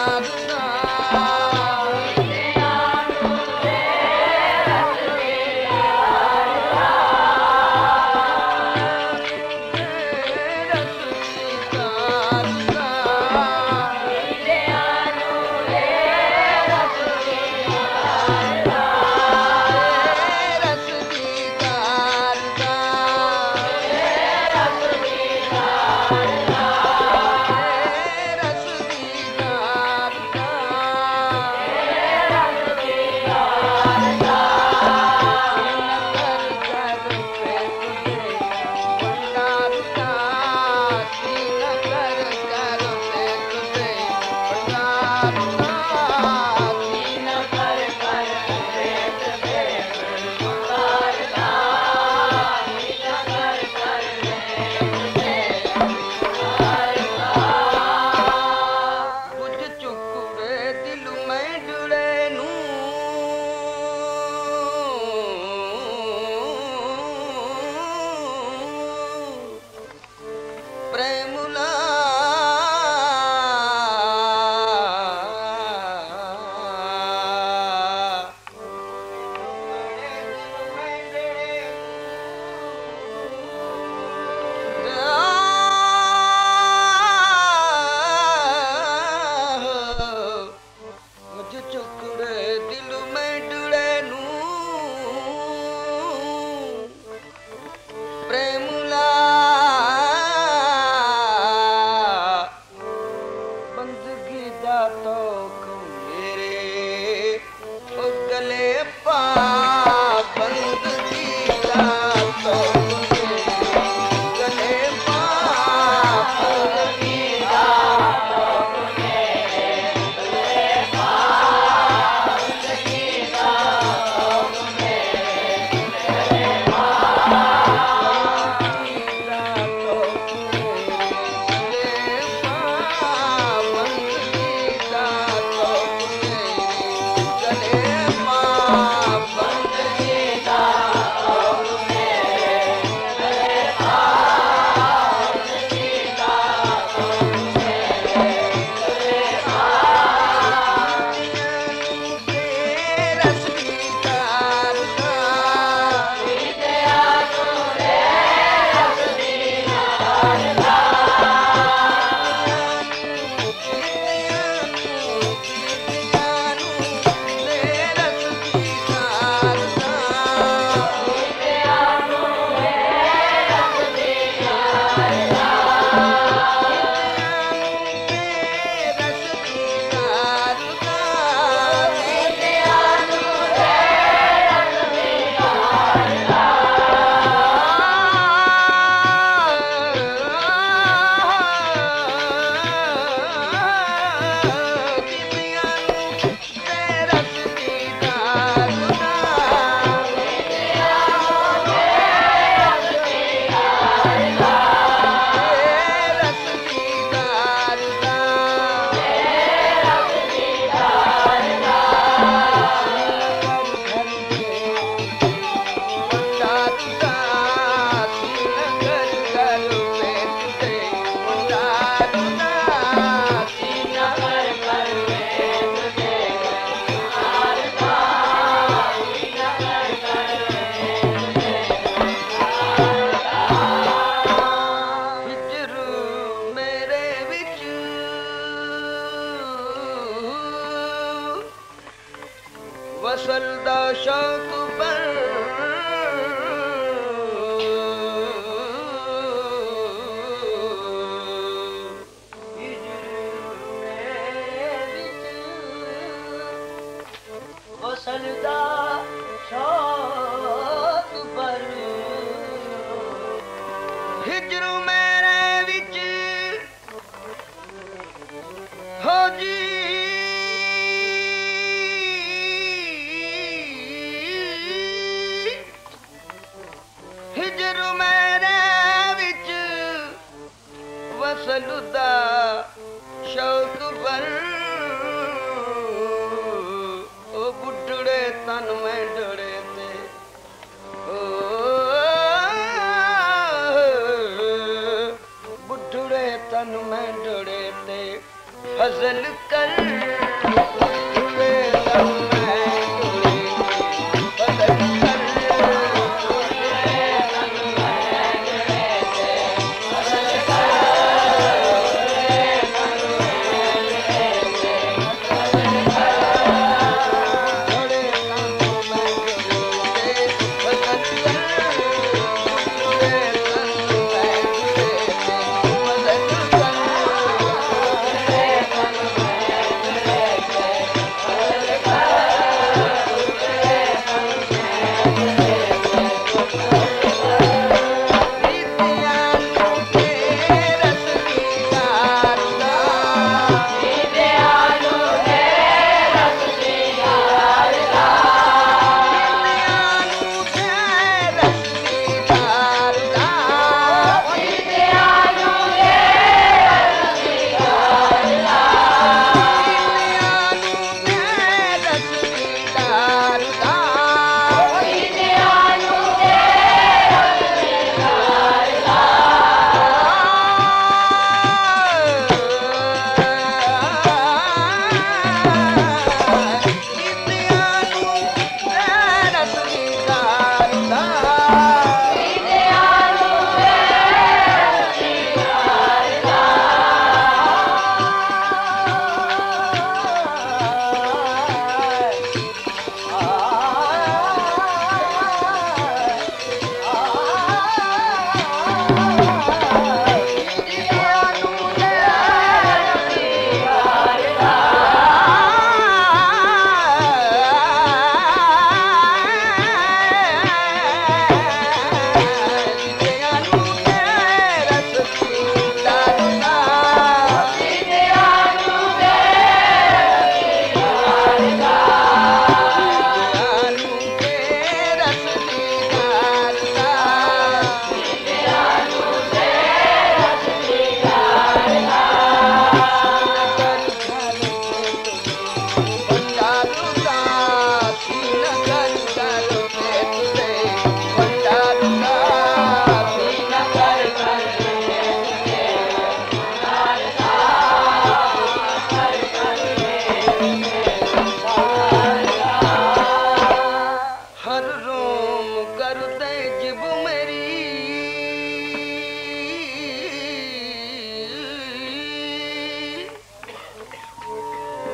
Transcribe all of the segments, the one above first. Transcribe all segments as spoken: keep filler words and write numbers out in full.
वसलदा शौक पर वसलदा शौक पर हिजर मेरे विच हो जी हिजर मेरे विच वसलदा शौक पर ओ बुढ़ड़े तन में डरे ते ओ बुढ़ड़े तन में डरे ते फजल कर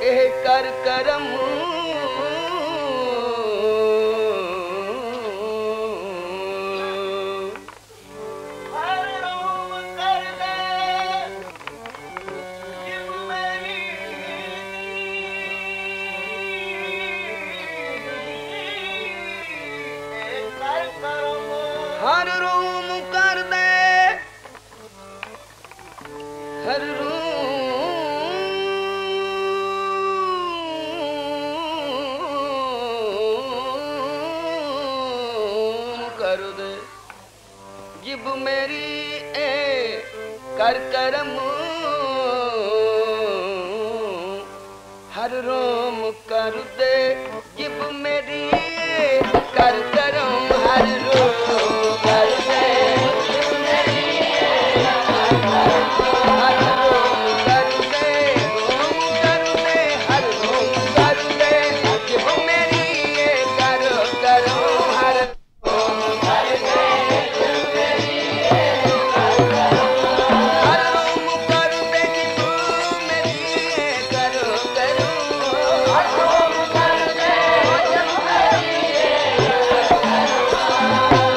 ਇਹ ਕਰ ਕਰਮ हर रोम कर दे हर रोम कर दे जिब मेरी ए कर करम हर रोम कर दे जिब मेरी कर करम हर रोम कर दे हर रोम कर दे रोम कर दे हर रोम कर दे जिब मेरी ये कर करम हर रोम कर दे हर रोम कर दे जिब मेरी ये कर करम हर रोम कर दे जिब मेरी ये कर करम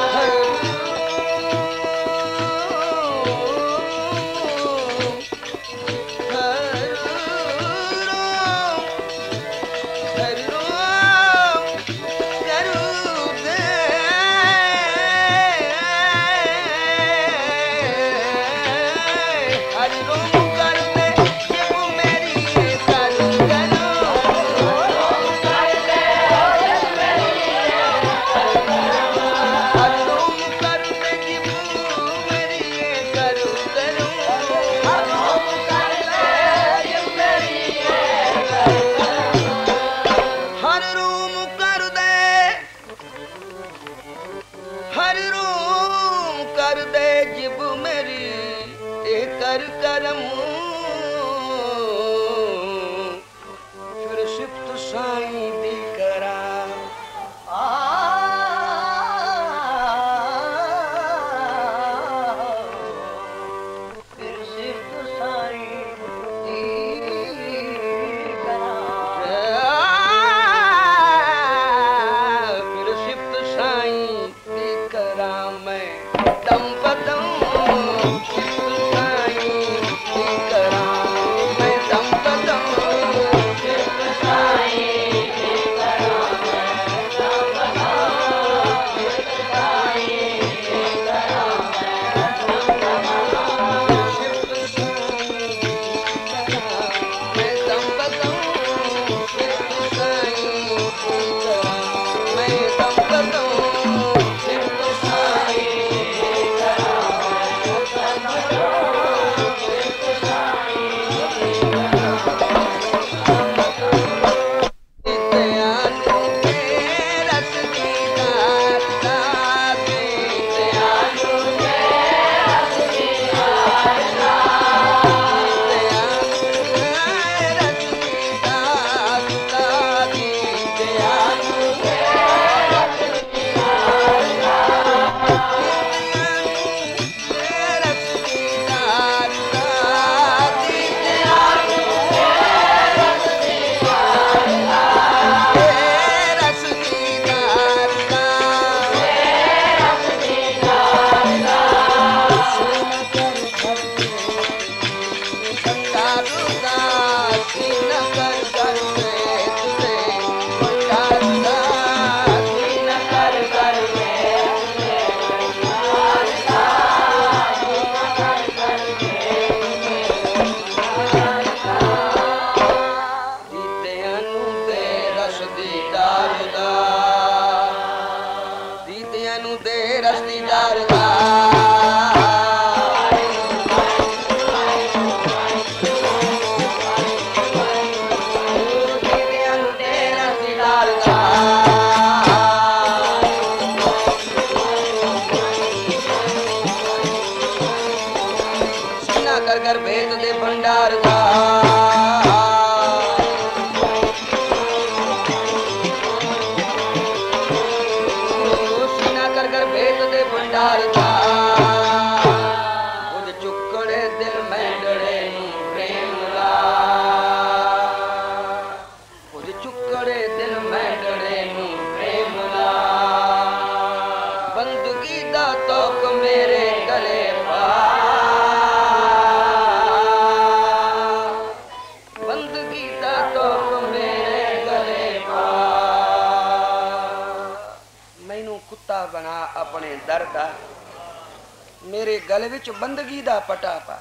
बना अपने दर दा, मेरे गल विच बंदगी दा पटा पा।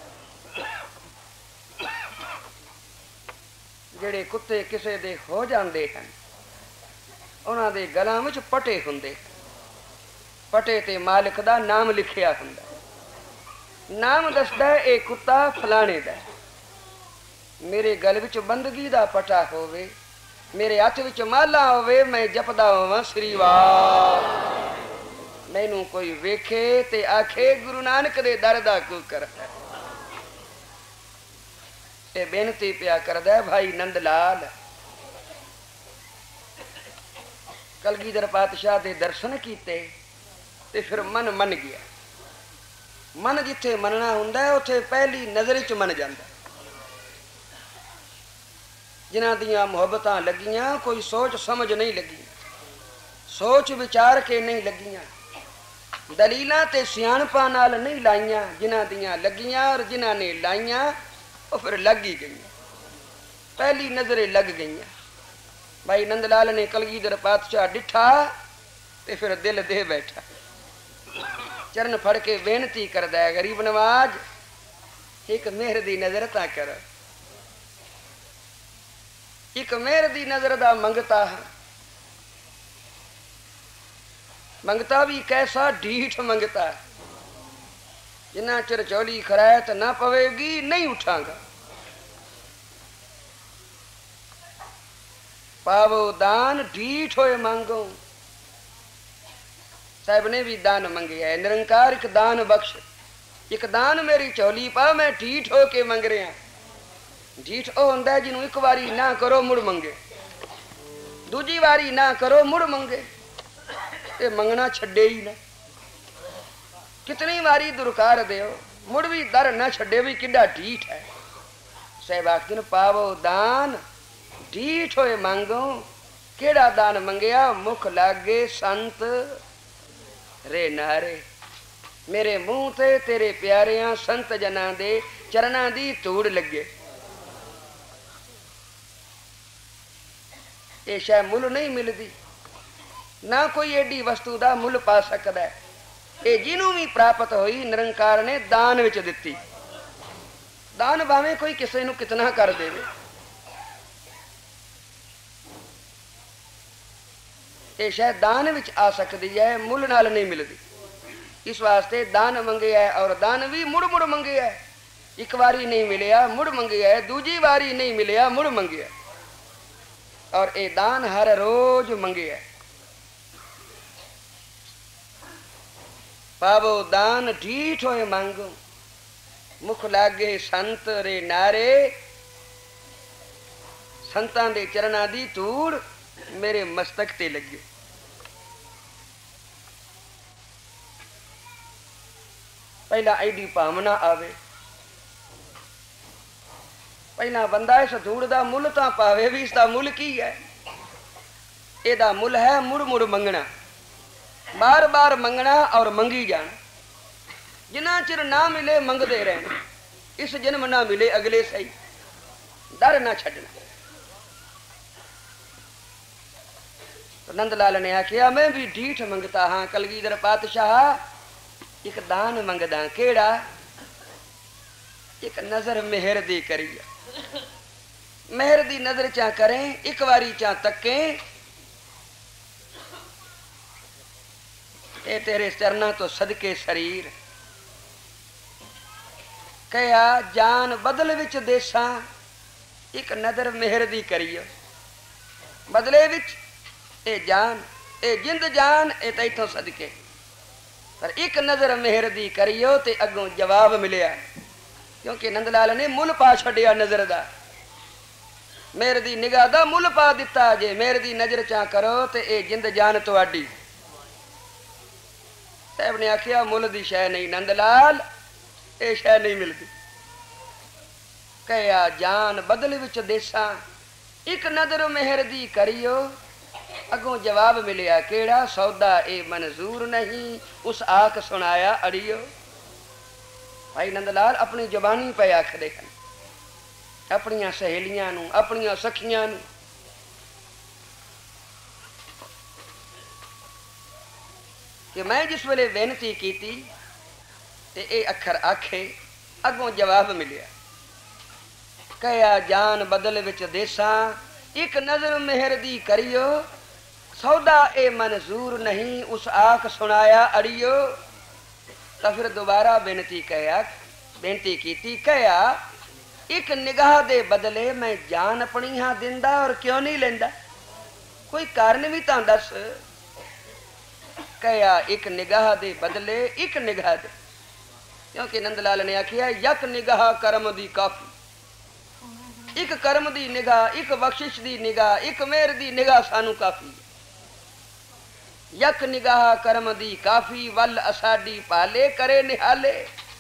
ਜਿਹੜੇ ਕੁੱਤੇ ਕਿਸੇ ਦੇ ਹੋ ਜਾਂਦੇ ਹਨ ਉਹਨਾਂ ਦੇ ਗਲਾਂ ਵਿੱਚ ਪਟੇ ਹੁੰਦੇ, ਪਟੇ ਤੇ ਮਾਲਕ ਦਾ ਨਾਮ ਲਿਖਿਆ ਹੁੰਦਾ, ਨਾਮ ਦੱਸਦਾ ਇਹ ਕੁੱਤਾ ਫਲਾਣੇ ਦਾ। ਮੇਰੇ ਗਲ ਵਿੱਚ ਬੰਦਗੀ ਦਾ ਪਟਾ ਹੋਵੇ, ਮੇਰੇ ਹੱਥ ਵਿੱਚ ਮਾਲਾ ਹੋਵੇ, ਮੈਂ ਜਪਦਾ ਹੋਵਾਂ ਸ੍ਰੀ ਵਾਹ। ਮੈਨੂੰ ਕੋਈ ਵੇਖੇ ਤੇ ਆਖੇ ਗੁਰੂ ਨਾਨਕ ਦੇ ਦਰ ਦਾ ਕੂਕਰ ਹੈ। ਇਹ ਬੇਨਤੀ ਪਿਆ ਕਰਦਾ ਭਾਈ ਨੰਦ ਲਾਲ। ਕਲਗੀਧਰ ਪਾਤਸ਼ਾਹ ਦੇ ਦਰਸ਼ਨ ਕੀਤੇ ਤੇ ਫਿਰ ਮਨ ਮੰਨ ਗਿਆ। ਮਨ ਜਿੱਥੇ ਮੰਨਣਾ ਹੁੰਦਾ ਉੱਥੇ ਪਹਿਲੀ ਨਜ਼ਰ 'ਚ ਮੰਨ ਜਾਂਦਾ। ਜਿਨ੍ਹਾਂ ਦੀਆਂ ਮੁਹੱਬਤਾਂ ਲੱਗੀਆਂ ਕੋਈ ਸੋਚ ਸਮਝ ਨਹੀਂ ਲੱਗੀ, ਸੋਚ ਵਿਚਾਰ ਕੇ ਨਹੀਂ ਲੱਗੀਆਂ, ਦਲੀਲਾਂ ਤੇ ਸਿਆਣਪਾਂ ਨਾਲ ਨਹੀਂ ਲਾਈਆਂ। ਜਿਨ੍ਹਾਂ ਦੀਆਂ ਲੱਗੀਆਂ ਔਰ ਜਿਨ੍ਹਾਂ ਨੇ ਲਾਈਆਂ ਉਹ ਫਿਰ ਲੱਗ ਹੀ ਗਈਆਂ, ਪਹਿਲੀ ਨਜ਼ਰੇ ਲੱਗ ਗਈਆਂ। ਭਾਈ ਨੰਦ ਲਾਲ ਨੇ ਕਲਗੀਧਰ ਪਾਤਸ਼ਾਹ ਡਿੱਠਾ ਤੇ ਫਿਰ ਦਿਲ ਦੇ ਬੈਠਾ। ਚਰਨ ਫੜ ਕੇ ਬੇਨਤੀ ਕਰਦਾ ਹੈ, ਗਰੀਬ ਨਵਾਜ ਇੱਕ ਮਿਹਰ ਦੀ ਨਜ਼ਰ ਤਾਂ ਕਰ, ਇੱਕ ਮਿਹਰ ਦੀ ਨਜ਼ਰ ਦਾ ਮੰਗਤਾ ਹੈ। ਮੰਗਤਾ ਵੀ ਕੈਸਾ ਢੀਠ ਮੰਗਤਾ, ਜਿੰਨਾ ਚਿਰ ਚੋਲੀ ਖਰਾਇਤ ਨਾ ਪਵੇਗੀ ਨਹੀਂ ਉਠਾਂਗਾ। ਪਾਵੋ ਦਾਨ ਢੀਠ ਹੋਏ ਮੰਗੋ। ਸਾਹਿਬ ਨੇ ਵੀ ਦਾਨ ਮੰਗਿਆ ਹੈ, ਨਿਰੰਕਾਰ ਇੱਕ ਦਾਨ ਬਖਸ਼, ਇੱਕ ਦਾਨ ਮੇਰੀ ਝੋਲੀ ਪਾ, ਮੈਂ ਢੀਠ ਹੋ ਕੇ ਮੰਗ ਰਿਹਾ। ਢੀਠ ਉਹ ਹੁੰਦਾ ਜਿਹਨੂੰ ਇੱਕ ਵਾਰੀ ਨਾ ਕਰੋ ਮੁੜ ਮੰਗੇ, ਦੂਜੀ ਵਾਰੀ ਨਾ ਕਰੋ ਮੁੜ ਮੰਗੇ, ਤੇ ਮੰਗਣਾ ਛੱਡੇ ਹੀ ਨਾ। कितनी वारी दुरकार देओ मुड़ भी दर न छड़े भी किड्डा ढीठ है। साहब आखदे ने पावो दान ढीठ होए मांगो। केड़ा दान मंगया? मुख लागे संत रे नारे। मेरे मुंह ते तेरे प्यारियां संत जना दे चरना दी धूड़ लगे। ये शायद मुल नहीं मिलती, ना कोई एडी वस्तु का मुल पा सकता है। ये जिन्हों भी प्राप्त हुई निरंकार ने दान विच दिती। दान भावें कोई किसी नूं कितना कर दे, ये शायद दान विच आ सकती है, मुल नाल नहीं मिलती। इस वास्ते दान मंगे है और दान भी मुड़ मुड़ मंगे है। एक बारी नहीं मिलिया मुड़ मंगे है, दूजी बारी नहीं मिलिया मुड़ मंगे है, और ये दान हर रोज मंगे है। पावो दान ढीठ होए मांगो। मुख लागे संत रे नारे। संतां दे चरना दी धूड़ मेरे मस्तक ते लगे। पहला एडी भावना आवे, पहला बंदा इस धूड़ दा मुल तां पावे भी। इसका मुल की है? एदा मुल है मुड़ मुड़ मंगना, बार बार मंगना और मंगी जाना। जिन्ना चिर ना मिले मंगते रहना, इस जन्म ना मिले अगले सही, डर ना छड़ना। तो नंदलाल ने आखिया मैं भी ढीठ मंगता हाँ कलगीधर पातशाह। एक दान मंगदा केड़ा? एक नजर मेहर दी करी। मेहर दी नजर चा करें, एक बारी चा तकें, ए तेरे चरना तो सदके शरीर। कहा जान बदल विच देसा, एक नजर मेहर दी करियो। बदले विच ए जान, ए जिंद जान, ए तैथों सदके। पर एक नजर मेहर दी करियो ते अगों जवाब मिलिया, क्योंकि नंदलाल ने मुल पा छड़िया नजर दा। मेहर दी निगाह दा मुल पा दिता। जे मेहर दी नजर चा करो ते ए जिंद जान तुहाडी। साहब ने आखिया मुल दी शै नहीं नंदलाल, ये शै नहीं मिलती। कहा जान बदल विच देसा, एक नजर मेहर दी करियो। अगों जवाब मिलिया केड़ा? सौदा ए मंजूर नहीं, उस आख सुनाया अड़ियो। भाई नंदलाल अपनी जबानी पे आखदे हन, अपनियां सहेलियां नूं, अपनियां सखियां नूं। कि मैं जिस वेले बेनती की ते ये अखर आखे अगों जवाब मिलिया। कया जान बदल विच देसा एक नजर मेहर दी करियो सौदा ए मंजूर नहीं उस आख सुनाया अड़ियो। तो फिर दोबारा बेनती कया बेनती की कया एक निगाह दे बदले मैं जान अपनी हाँ दिंदा और क्यों नहीं लेंदा कोई कारण भी तां दस। कया एक निगाह दे बदले एक निगाह दे क्योंकि नंदलाल ने आखिया यक निगाह करम दी काफी एक करम दी निगाह एक बख्शिश दी निगाह एक मेहर दी निगाह सानू काफी यक निगाह करम दी काफी वल असाडी पाले करे निहाले।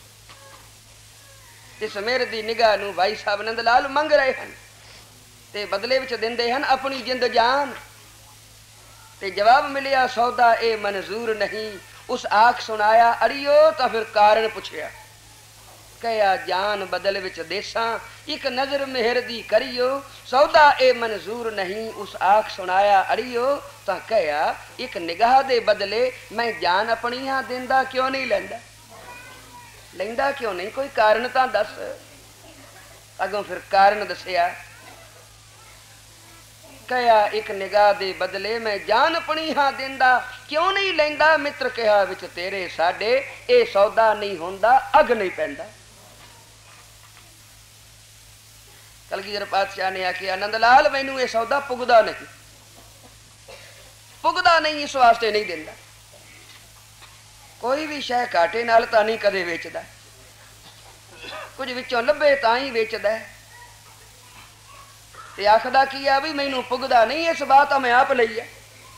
इस मेहर दी निगाह नू भाई साहब नंदलाल मंग रहे हैं ते बदले विच दिंदे हैं अपनी जिंद जान ते जवाब मिलिया सौदा ए मंजूर नहीं उस आख सुनाया अड़ियो। तो फिर कारण पूछया कया जान बदल विच देसा एक नजर मेहर दी करियो सौदा ए मंजूर नहीं उस आख सुनाया अड़ियो। तो कया एक निगाह दे बदले मैं जान अपनी हाँ दिंदा क्यों नहीं लेंदा लेंदा क्यों नहीं कोई कारण तां दस। अगों फिर कारण दसिया कया एक निगाह दे बदले मैं जान अपनी हाँ दिंदा क्यों नहीं लेंदा मित्र कहा विच तेरे साडे ए सौदा नहीं होंदा अग नहीं पैंदा। कलगीधर पातशाह ने आखिया नंदलाल मैनू ये सौदा पुगदा नहीं पुगदा नहीं इस वास्ते नहीं दिंदा कोई भी शह घाटे नाल तां नहीं कदे वेचदा कुछ विचों लभे तां ही वेचदा ते आखदा की आ भी मैनू पुगदा नहीं इस बात मैं आप लई है।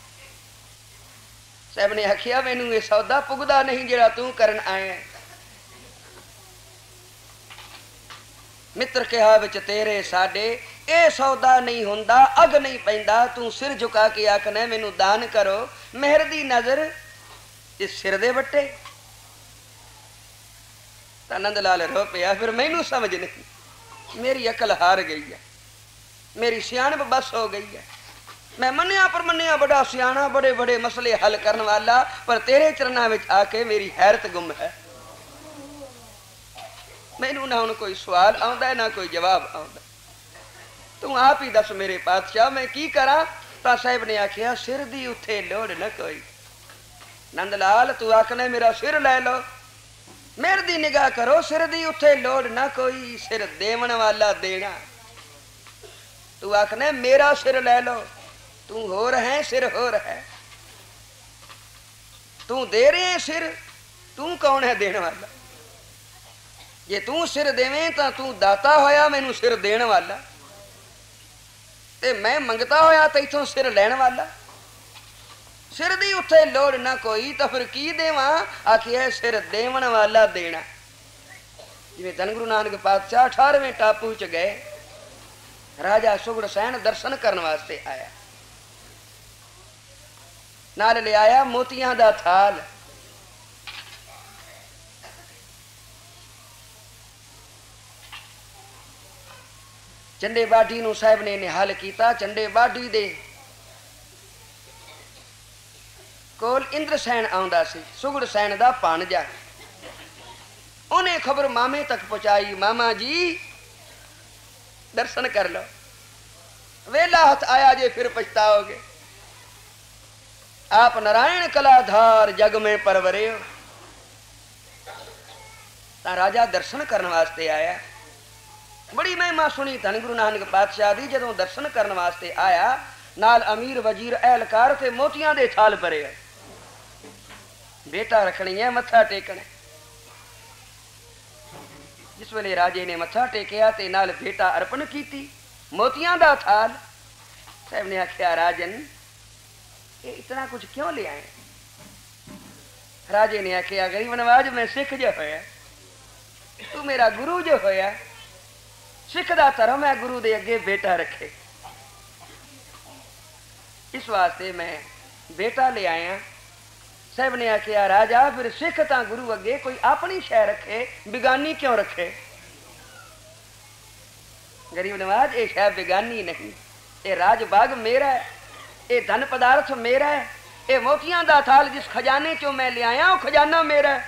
साहब ने आखिया मैनू ये सौदा पुगदा नहीं जिहड़ा तू करन आया मित्र कहा विच तेरे साडे ए सौदा नहीं होंदा अग नहीं पैंदा तू सिर झुका के आखना मैनू दान करो मेहर दी नजर इस सिर दे बट्टे। तो नंदलाल रो पिया फिर मैनू समझ नहीं मेरी अकल हार गई है मेरी सियाणप बस हो गई है मैं मनिया पर मनिया बड़ा सियाणा बड़े बड़े मसले हल करने वाला पर तेरे चरणों में आके मेरी हैरत गुम है मैनू ना हुण कोई सवाल आउंदा ना कोई जवाब आउंदा तू आप ही दस मेरे पातशाह मैं की करा। तो साहब ने आखिया सिर दी उथे लोड़ न कोई नंदलाल तू आखने मेरा सिर ले लो मेरे दी निगाह करो सिर दी उथे लोड़ ना कोई सिर देवन वाला देना तू आखने मेरा सिर ले लो तू हो रहे सिर हो रहा तू दे रहे सिर तू कौन है देने वाला जे तू सिर देवें तो तू दाता होया मैनू सिर देण वाला ते मैं मंगता होया तो इथों सिर लैण वाला सिर दी उत्थे लोड़ ना कोई तो फिर की देवा आखिए सिर देवन वाला देना। जिवें धन गुरु नानक पातशाह अठारहवें टापू च गए राजा सुगड़ सैन दर्शन करने वास्ते आया नाल ले आया मोतियां दा थाल चंडे बाढ़ी नूं साहब ने निहाल किया चंडे बाढ़ी दे कोल इंद्र सैन आउंदा सी सुगड़ सैन दा भाणजा उन्हें खबर मामे तक पहुंचाई मामा जी दर्शन कर लो वेला हथ आया जे फिर पछताओगे आप नारायण कलाधार जग में परवरे हो। राजा दर्शन करने वास्ते आया बड़ी महिमा सुनी धन गुरु नानक पातशाह दी जदों दर्शन करने वास्ते आया नाल अमीर वजीर एहलकार ते मोतियां दे थाल भरे बेटा रखनी है मत्था टेकना जिस वेले राजे ने मत्था टेकिया ते नाल बेटा अर्पण कीती मोतियां दा थाल साहब ने आख्या राजन ये इतना कुछ क्यों ले आए। राजे ने आख्या गरीब नवाज मैं सिख जो होया तू मेरा गुरु जो होया सिख दा धर्म है गुरु दे अगे बेटा रखे इस वास्ते मैं बेटा ले आया। साहब ने आख्या राजा फिर सिख ता गुरु अगे कोई अपनी शह रखे बिगानी क्यों रखे। गरीब नवाज ये शह बिगानी नहीं ये राज बाग मेरा है ये धन पदार्थ मेरा है ये मोतियां दा थाल जिस खजाने चो मैं ले आया वो खजाना मेरा है।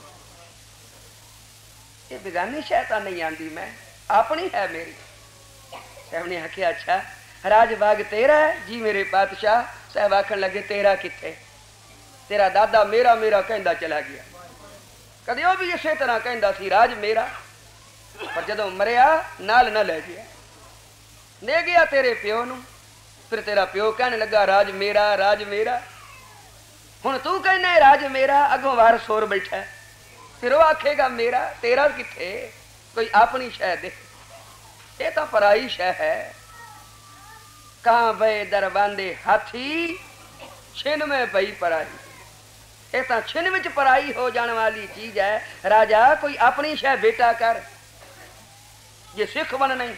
ये बेगानी शैतान नहीं आंदी, मैं अपनी है मेरी। साहब ने आख्या अच्छा राज बाग तेरा है जी मेरे पातशाह। साहब आखन लगे तेरा किथे, तेरा दादा मेरा मेरा कहंदा चला गया। कदे वो भी इसे तरह कहंदा सी राज मेरा, पर जदों मरिया नाल न ले गया, ले गया तेरे प्यो नू। फिर तेरा प्यो कहने लगा राज मेरा राज मेरा। हुण तू कहना राज मेरा, अगों वारस होर बैठा है, फिर वो आखेगा मेरा। तेरा किथे, कोई अपनी शह दे, ये तो पराई शह है। कहां बे दरबांदे हाथी छिन में पई पराई, ये तो छिन विच पराई हो जाने वाली चीज है। राजा कोई अपनी शह बेटा कर, ये सिख बन नहीं।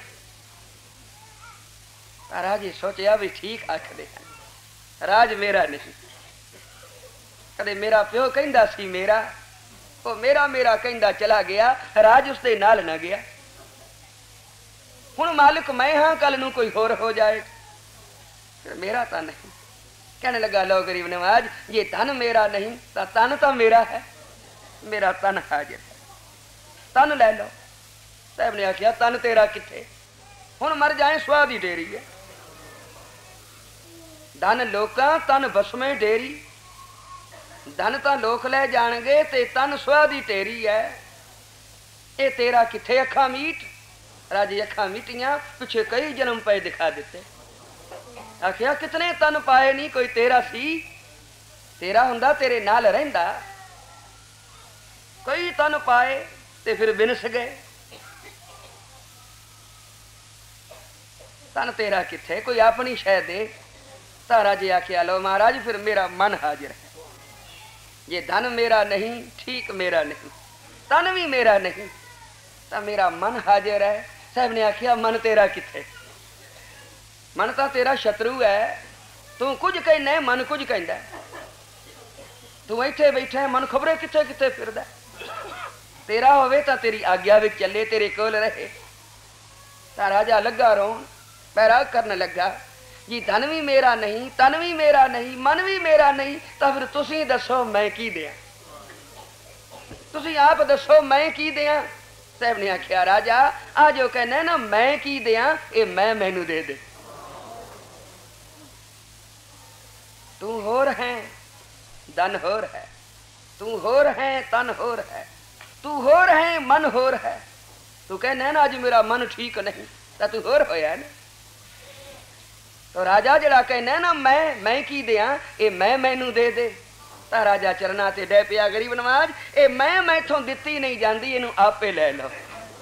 राजे सोचा भी ठीक आखदे राज मेरा नहीं। कदे मेरा प्यो कहंदा सी मेरा, वो मेरा मेरा कहंदा चला गया, राज उसदे नाल न गया। हुण मालिक मैं हाँ, कल नू कोई होर हो जाए, फिर मेरा तो नहीं। कहने लगा लो गरीब नवाज, ये तन मेरा नहीं तो तन तो मेरा है, मेरा तन हाजिर है, तन ले लो। साहब ने आखिया तन तेरा किथे, हुण मर जाए स्वाद ही डेरी है। धन लोकां तन बसमें डेरी, धन तो लोक ले जाणगे ते तन स्वाद ही टेरी है। ये तेरा किथे अखा मीट। राजे अखा मीटियां पिछे कई जन्म पे दिखा देते। आखिया कितने तन पाए नहीं, कोई तेरा सी, तेरा हुंदा तेरे नाल रहिंदा। कई तन पाए ते फिर बिनस गए, तन तेरा किथे, कोई अपनी शह दे। तारा जी आखिया लो महाराज फिर मेरा मन हाजिर है, ये धन मेरा नहीं, ठीक मेरा नहीं, तन भी मेरा नहीं, तो मेरा मन हाजिर है। साहब ने आखिया मन तेरा किथे, मन तो तेरा शत्रु है, तू कुछ कहना मन कुछ कहता है। तू इत्थे बैठा है, मन खबरे किथे किथे फिरदा। तेरा होवे तो तेरी आज्ञा विच चले, तेरे कोल रहे। ता राजा लगा रोन, पैरा करन लगा जी धन भी मेरा नहीं, तन भी मेरा नहीं, मन भी मेरा नहीं, तो फिर तुसी दसो मैं की दिया, तुसी आप दसो मैं की दिया। साहब ने आख्या राजा आ जो कहना ना मैं की दिया, ये मैं मैनू दे दे। तू होर है धन होर है, तू होर है तन होर है, तू होर है मन होर है। तू कहना ना अज मेरा मन ठीक नहीं, तो तू होर होया ना। तो राजा जड़ा कहना ना मैं मैं की दिया, ये मैं मैनू दे दे। तो राजा चरना ते डै पिया गरीब नवाज, ये मैं मैथों दिती नहीं जाती, इनू आपे ले लो।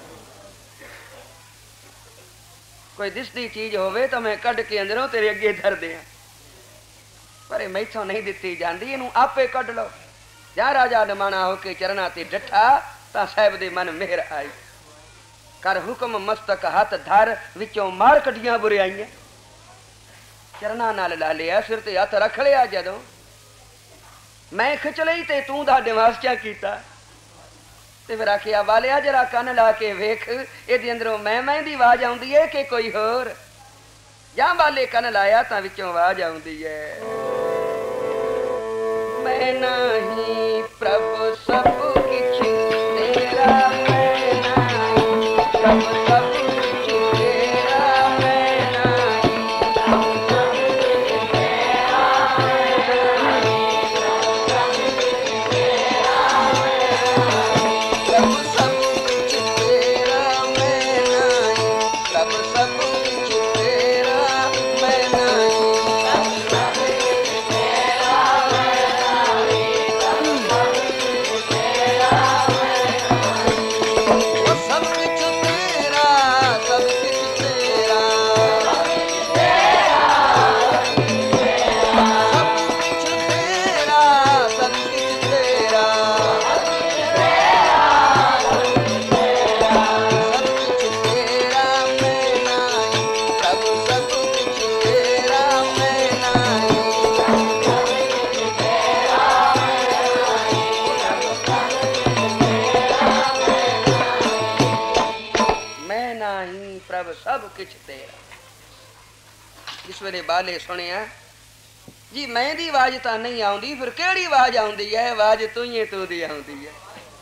कोई दिसदी चीज होवे तो मैं कढ़ के अंदरों तेरे अगे धर दिया, पर मैथों नहीं दिती जाती, इनू आपे कढ़ लो। जा राजा नमाना होके चरना ते डठा, ता साहब दे मन मेहर आई। कर हुक्म मस्तक हाथ धर, विचों मार कटियां बुराइयां। चरना नाल ला लिया, सिर ते हथ रख लिया। जदों मैं खिच लई ते तू दा निवास क्या कीता, ते फिर आखिया वालिया जरा कन ला के वेख, इहदे अंदरों मैं मैं दी आवाज आउंदी है कि कोई होर। जा वाले कन लाया तां विचों आवाज आउंदी है, मैं नहीं प्रभु सब किछ तेरा, मैं नहीं प्रभु सब किछ तेरा, मैं नहीं प्रभु सब किछ तेरा, मैं नहीं प्रभु सब किछ तेरा, मैं नहीं सब किछ तेरा। जिस वेले बाले सुनिया जी मैं दी आवाज तो नहीं आउंदी, फिर केड़ी आवाज आउंदी है? आवाज तू ही तू दी आउंदी है।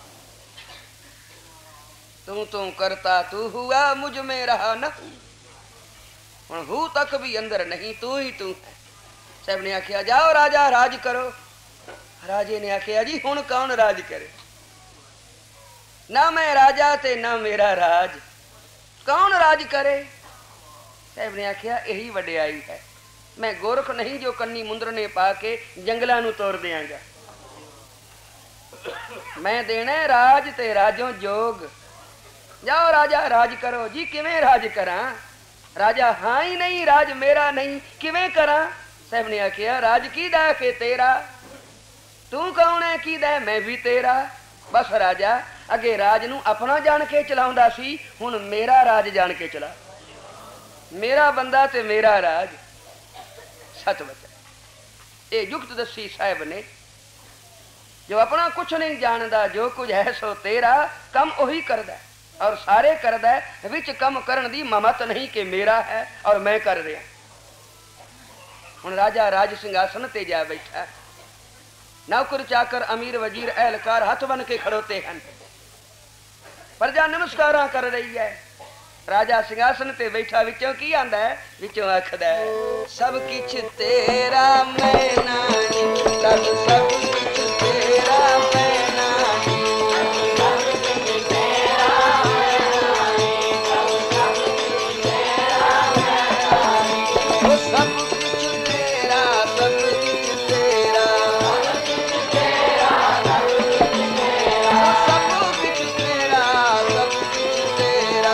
तू तू करता तू हुआ, मुझ में रहा न हुण हूँ तक भी अंदर नहीं, तू ही तू है। साहब ने आख्या जाओ राजा राज करो। राजे ने आख्या जी हुण कौन राज करे? ना मैं राजा ते ना मेरा राज, कौन राज करे? साहब ने आख्या यही वड्याई है। मैं गोरख नहीं जो कन्नी मुंदरने पा के जंगलों नूं तोड़ देंगा। मैं देना राज ते राजों जोग। जाओ राजा राज करो। जी किवें राज करा? राजा हाँ ही नहीं, राज मेरा नहीं, किवें करा? साहब ने आख्या राज कीदा के तेरा। तू कौन है कीदा? मैं भी तेरा। बस राजा अगे राज नूं अपना जान के चलाउंदा सी, हुण मेरा राज जान के चला। मेरा बंदा ते मेरा राज। सच बचा ये युक्त दसी साहब ने। जो अपना कुछ नहीं जानता, जो कुछ है सो तेरा, कम ओही करदा और सारे करदा, विच कम करन दी ममत नहीं कि मेरा है और मैं कर रहा। हुण राजा राज सिंघासन ते जा बैठा। नौकर चाकर अमीर वजीर एहलकार हथ बन के खड़ोते हैं। प्रजा नमस्कारा कर रही है। राजा सिंघासन ते बैठा, विचों की आंदा है? विचों आखदा है सब किछ तेरा मैं नानी, सब सब किछ तेरा मैं नानी, सब किछ तेरा मैं नानी, सब किछ तेरा मैं नानी, वो सब किछ तेरा, सब किछ तेरा, सब किछ तेरा, सब किछ तेरा, सब किछ तेरा,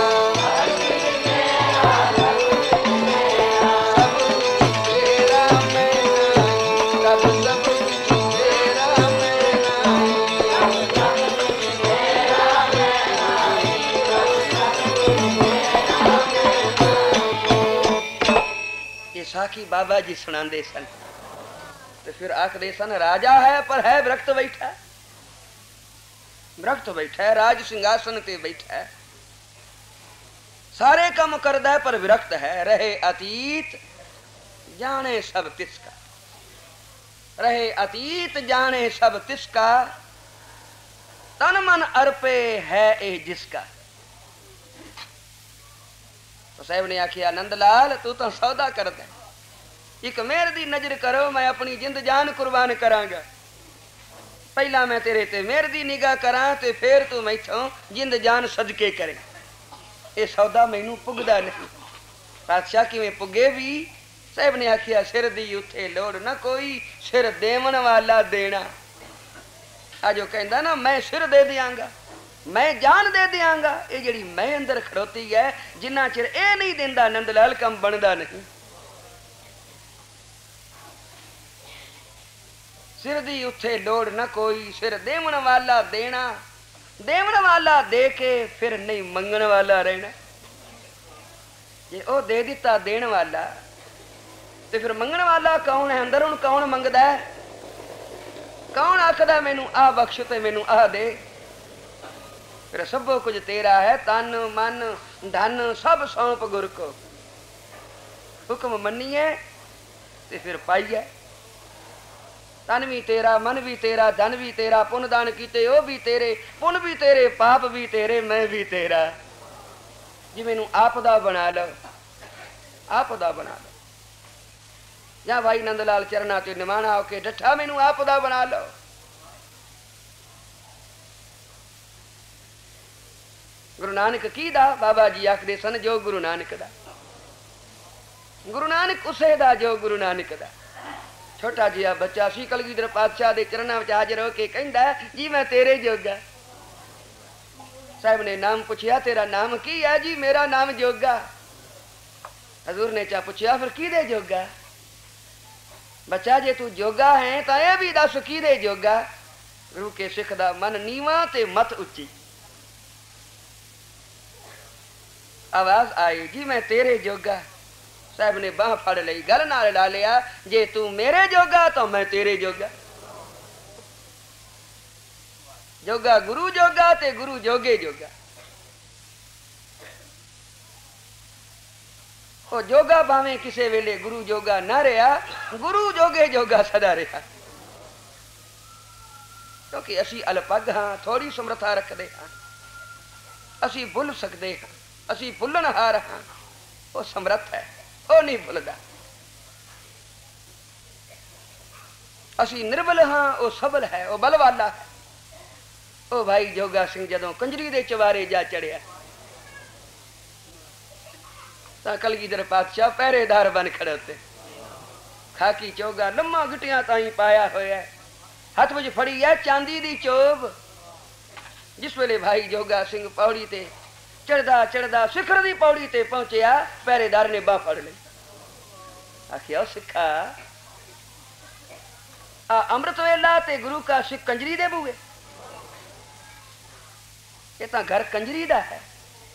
साखी बाबा जी सुनाते सन। तो फिर आखदे सन राजा है पर है विरक्त बैठा। विरक्त बैठा है, राज सिंहासन ते बैठा है, सारे काम करदा है पर विरक्त है। रहे अतीत जाने सब तिसका, रहे अतीत जाने सब तिसका, तन मन अर्पे है ए जिसका। तो साहब ने आखिया नंदलाल तू तो सौदा कर दे, एक मेरे दी नजर करो, मैं अपनी जिंद जान कुर्बान करांगा। पहला मैं तेरे ते मेरे दी निगाह करा ते फिर तू मैथों जिंद जान सदके करे। ये सौदा मैनू पुगदा नहीं। बादशाह किवें पुगे भी? साहब ने आखिया सिर दी उथे लोड़ ना कोई, सिर देवन वाला देना। अजो कहंदा ना मैं सिर दे दियांगा, मैं जान दे दियांगा। ये जिहड़ी मैं अंदर खड़ोती है, जिन्ना चिर ए नहीं दिंदा नंदलाल कम बनदा नहीं। सिर दी उथे लोड़ न कोई, सिर देवन वाला देना, देवन वाला दे के फिर नहीं मंगण वाला रहना। जे ओ दे दिता देण वाला ते फिर मंगण वाला कौन है? अंदर हुण कौन मंगदा है? कौन आखदा मैनू आ बख्श ते मैनू आ दे? फिर सब कुछ तेरा है, तन मन धन सब सौंप गुर को। हुक्म मन्निए ते फिर पाइए। तन भी तेरा, मन भी तेरा, धन भी तेरा, पुन दान कीते ओ भी तेरे, पुन भी तेरे, पाप भी तेरे, मैं भी तेरा। जी मैनू आप दा बना लो, आप दा बना लो। या भाई नंदलाल चरना ते निमाना होके डठा मैनू आप दा बना लो। गुरु नानक की दा? बाबा जी आखदे सन जो गुरु नानक दा। गुरु नानक उसे दा जो गुरु नानक दा। छोटा जिहा बच्चा सी कलगीधर पातशाह दे चरना विच हाजिर होके कहंदा जी मैं तेरे जोगा। साहब ने नाम पूछया तेरा नाम की है? जी मेरा नाम जोगा। हजूर ने चा पूछया फिर की दे जोगा? बच्चा जे तू जोगा है तो यह भी दस की दे जोगा। गुरु के सिख दा मन नीवा ते मत उच्ची। आवाज आई जी मैं तेरे जोगा। साहब ने बाह फड़ ली, गल नाल ला लिया, जे तू मेरे जोगा तो मैं तेरे जोगा। जोगा गुरु जोगा ते गुरु जोगे जोगा। ਉਹ ਜੋਗਾ ਭਾਵੇਂ ਕਿਸੇ ਵੇਲੇ ਗੁਰੂ ਜੋਗਾ ਨਾ ਰਿਹਾ, ਗੁਰੂ ਜੋਗੇ ਜੋਗਾ ਸਦਾ ਰਿਹਾ। ਕਿਉਂਕਿ ਅਸੀਂ ਅਲਪੱਗ ਹਾਂ, ਥੋੜੀ ਸਮਰੱਥਾ ਰੱਖਦੇ ਹਾਂ, ਅਸੀਂ ਭੁੱਲ ਸਕਦੇ ਹਾਂ, ਅਸੀਂ ਭੁੱਲਣਹਾਰ ਹਾਂ। ਉਹ ਸਮਰੱਥ ਹੈ, ਉਹ ਨਹੀਂ ਭੁੱਲਦਾ। ਅਸੀਂ ਨਿਰਬਲ ਹਾਂ, ਉਹ ਸਬਲ ਹੈ, ਉਹ ਬਲ ਵਾਲਾ ਹੈ। ਉਹ ਭਾਈ ਜੋਗਾ ਸਿੰਘ ਜਦੋਂ ਕੰਜਰੀ ਦੇ ਚਵਾਰੇ ਜਾ ਚੜਿਆ ਤਾਂ ਕਲਗੀਧਰ ਪਾਤਸ਼ਾਹ ਪਹਿਰੇਦਾਰ ਬਣ ਖੜੇ ਉੱਤੇ। ਖਾਕੀ ਚੋਗਾ ਲੰਮਾ ਗਿੱਟਿਆਂ ਤਾਈਂ ਪਾਇਆ ਹੋਇਆ, ਹੱਥ ਵਿੱਚ ਫੜੀ ਹੈ ਚਾਂਦੀ ਦੀ ਚੋਬ। ਜਿਸ ਵੇਲੇ ਭਾਈ ਜੋਗਾ ਸਿੰਘ ਪੌੜੀ ਤੇ ਚੜਦਾ ਚੜਦਾ ਸਿਖਰ ਦੀ ਪੌੜੀ ਤੇ ਪਹੁੰਚਿਆ, ਪਹਿਰੇਦਾਰ ਨੇ ਬਾਹ ਫੜ ਲਈ। ਆਖਿਆ ਸਿੱਖਾ, ਆ ਅੰਮ੍ਰਿਤ ਵੇਲਾ ਤੇ ਗੁਰੂ ਕਾ ਸਿੱਖ ਕੰਜਰੀ ਦੇ ਬੂਏ, ਇਹ ਤਾਂ ਘਰ ਕੰਜਰੀ ਦਾ ਹੈ।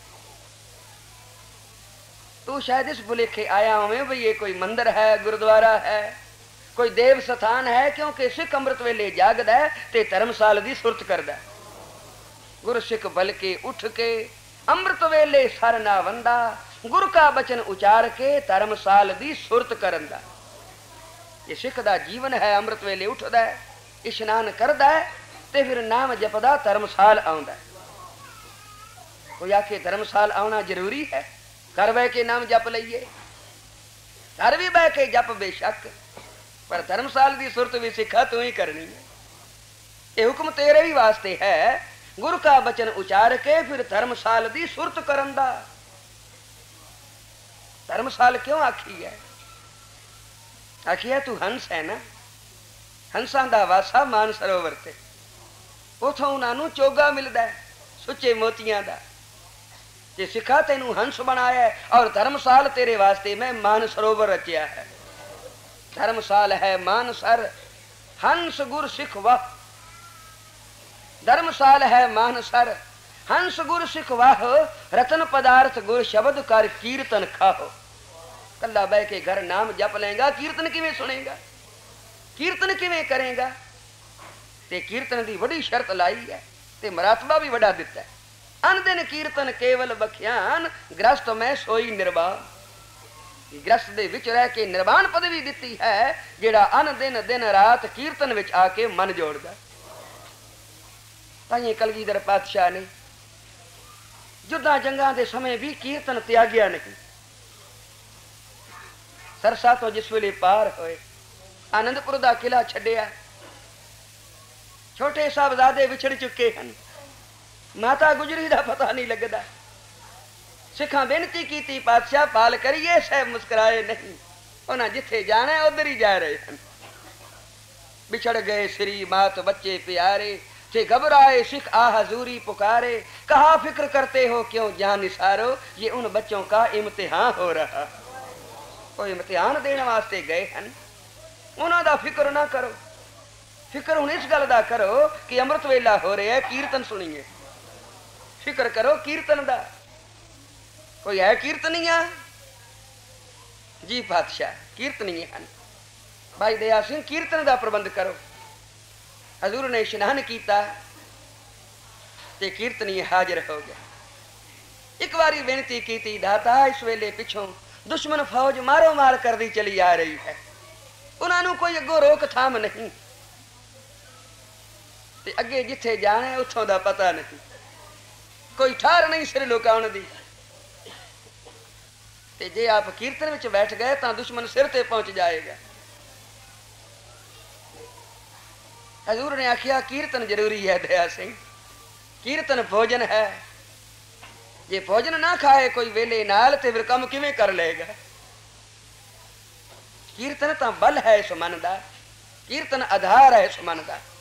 तू शायद इस भुलेखे आया होवे भाई ये कोई मंदिर है, गुरुद्वारा है, कोई देव स्थान है, क्योंकि सिख अमृत वेले जागदा है ते धर्मसाल दी सुरत करदा। गुरु सिख बल के उठ के अमृत वेले सर ना वंदा, गुरु का बचन उचार के धर्मसाल दी सुरत करन दा। ये सिख दा जीवन है। अमृत वेले उठदा है, इशनान करदा है ते फिर नाम जपदा धर्मसाल आउंदा है। कोई आखे धर्मसाल आउना जरूरी है, घर बह के नाम जप लईए, घर भी बह के जप बेशक, पर धर्मसाल की सुरत भी सिखा तू ही करनी है। ये हुक्म तेरे ही वास्ते है, गुरु का बचन उचार के फिर धर्मसाल की सुरत करन दा। धर्मसाल क्यों आखी है? आखी है तू हंस है ना, हंसा दा वासा मान सरोवर ते, उथों उन्होंने चोगा मिलता है सुच्चे मोतियां दा। जे सिखा तेनू हंस बनाया है और धर्मसाल तेरे वास्ते मैं मान सरोवर रचिया है। धर्मसाल है मानसर, हंस गुर सिख वाह। धर्मसाल है मानसर, हंस गुर सिख वाह, रतन पदार्थ गुर शब्द कर कीर्तन खाहो। कला बह के घर नाम जप लेगा, कीर्तन किवें सुनेगा, कीर्तन किवें करेगा? ते कीर्तन की बड़ी शर्त लाई है ते मरातबा भी वड़ा दिता है। अन दिन कीर्तन केवल बख्यान, ग्रस्त में सोई निर्वाण। ग्रस्त दे विच रह के निर्वाण पदवी दिती है, जेड़ा अन दिन दिन रात कीर्तन विच आके मन जोड़दा। ताईं कलगीधर पातशाह ने युद्धां जंगां दे समय भी कीर्तन त्याग्या नहीं। सरसा तो जिस वेले पार होए, आनंदपुर दा किला छड्डिया, छोटे साहबजादे विछड़ चुके हैं, माता गुजरी दा पता नहीं लगता। सिखा बेनती की पातशाह पाल करिए, साहब मुस्कुराए नहीं। उन्हें जिथे जाना है उधर ही जा रहे हैं। बिछड़ गए श्री मात बच्चे प्यारे, थे घबराए सिख आ हजूरी पुकारे। कहा फिक्र करते हो क्यों जान निसारो, ये उन बच्चों का इम्तिहान हो रहा। कोई इम्तिहान देने वास्ते गए हैं, उन्हों दा फिक्र ना करो। फिक्र हुण इस गल दा करो कि अमृत वेला हो रहा है, कीर्तन सुनिए। फिक्र करो कीर्तन दा। कोई है कीर्तनिया? जी पातशाह कीर्तनीय हैं। भाई दया सिंह कीर्तन का प्रबंध करो। हजूर ने इशनान किया ते कीर्तनीय हाजिर हो गया। एक बारी बेनती की थी, दाता इस वेले पिछों दुश्मन फौज मारो मार कर दी चली आ रही है, उन्होंने कोई अगो रोक थाम नहीं, ते अगे जिथे जाना उथों का पता नहीं, कोई ठार नहीं सिर लुकाउण दी। ते जे आप कीर्तन विच बैठ गए तो दुश्मन सिर ते पहुंच जाएगा। हजूर ने आखिया कीर्तन जरूरी है दया सिंह, कीर्तन भोजन है। जे भोजन ना खाए कोई वेले नाल ते फिर काम किवें कर लेगा? कीर्तन तो बल है इस मन दा, कीर्तन आधार है इस मन दा।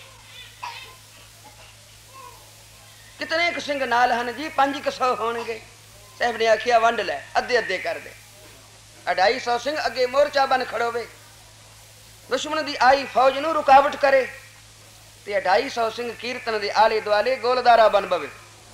कितने क सिंह नाल हन जी? पंज क सौ होणगे। साहब ने आखिया वंड लै, अद्धे अद्धे कर दे। अढ़ाई सौ सिंह अगे मोर्चा बन खड़ोवे, दुश्मन की आई फौज नूं रुकावट करे, ते अढ़ाई सौ सिंह कीर्तन के आले दुआले गोलदारा बन बवे।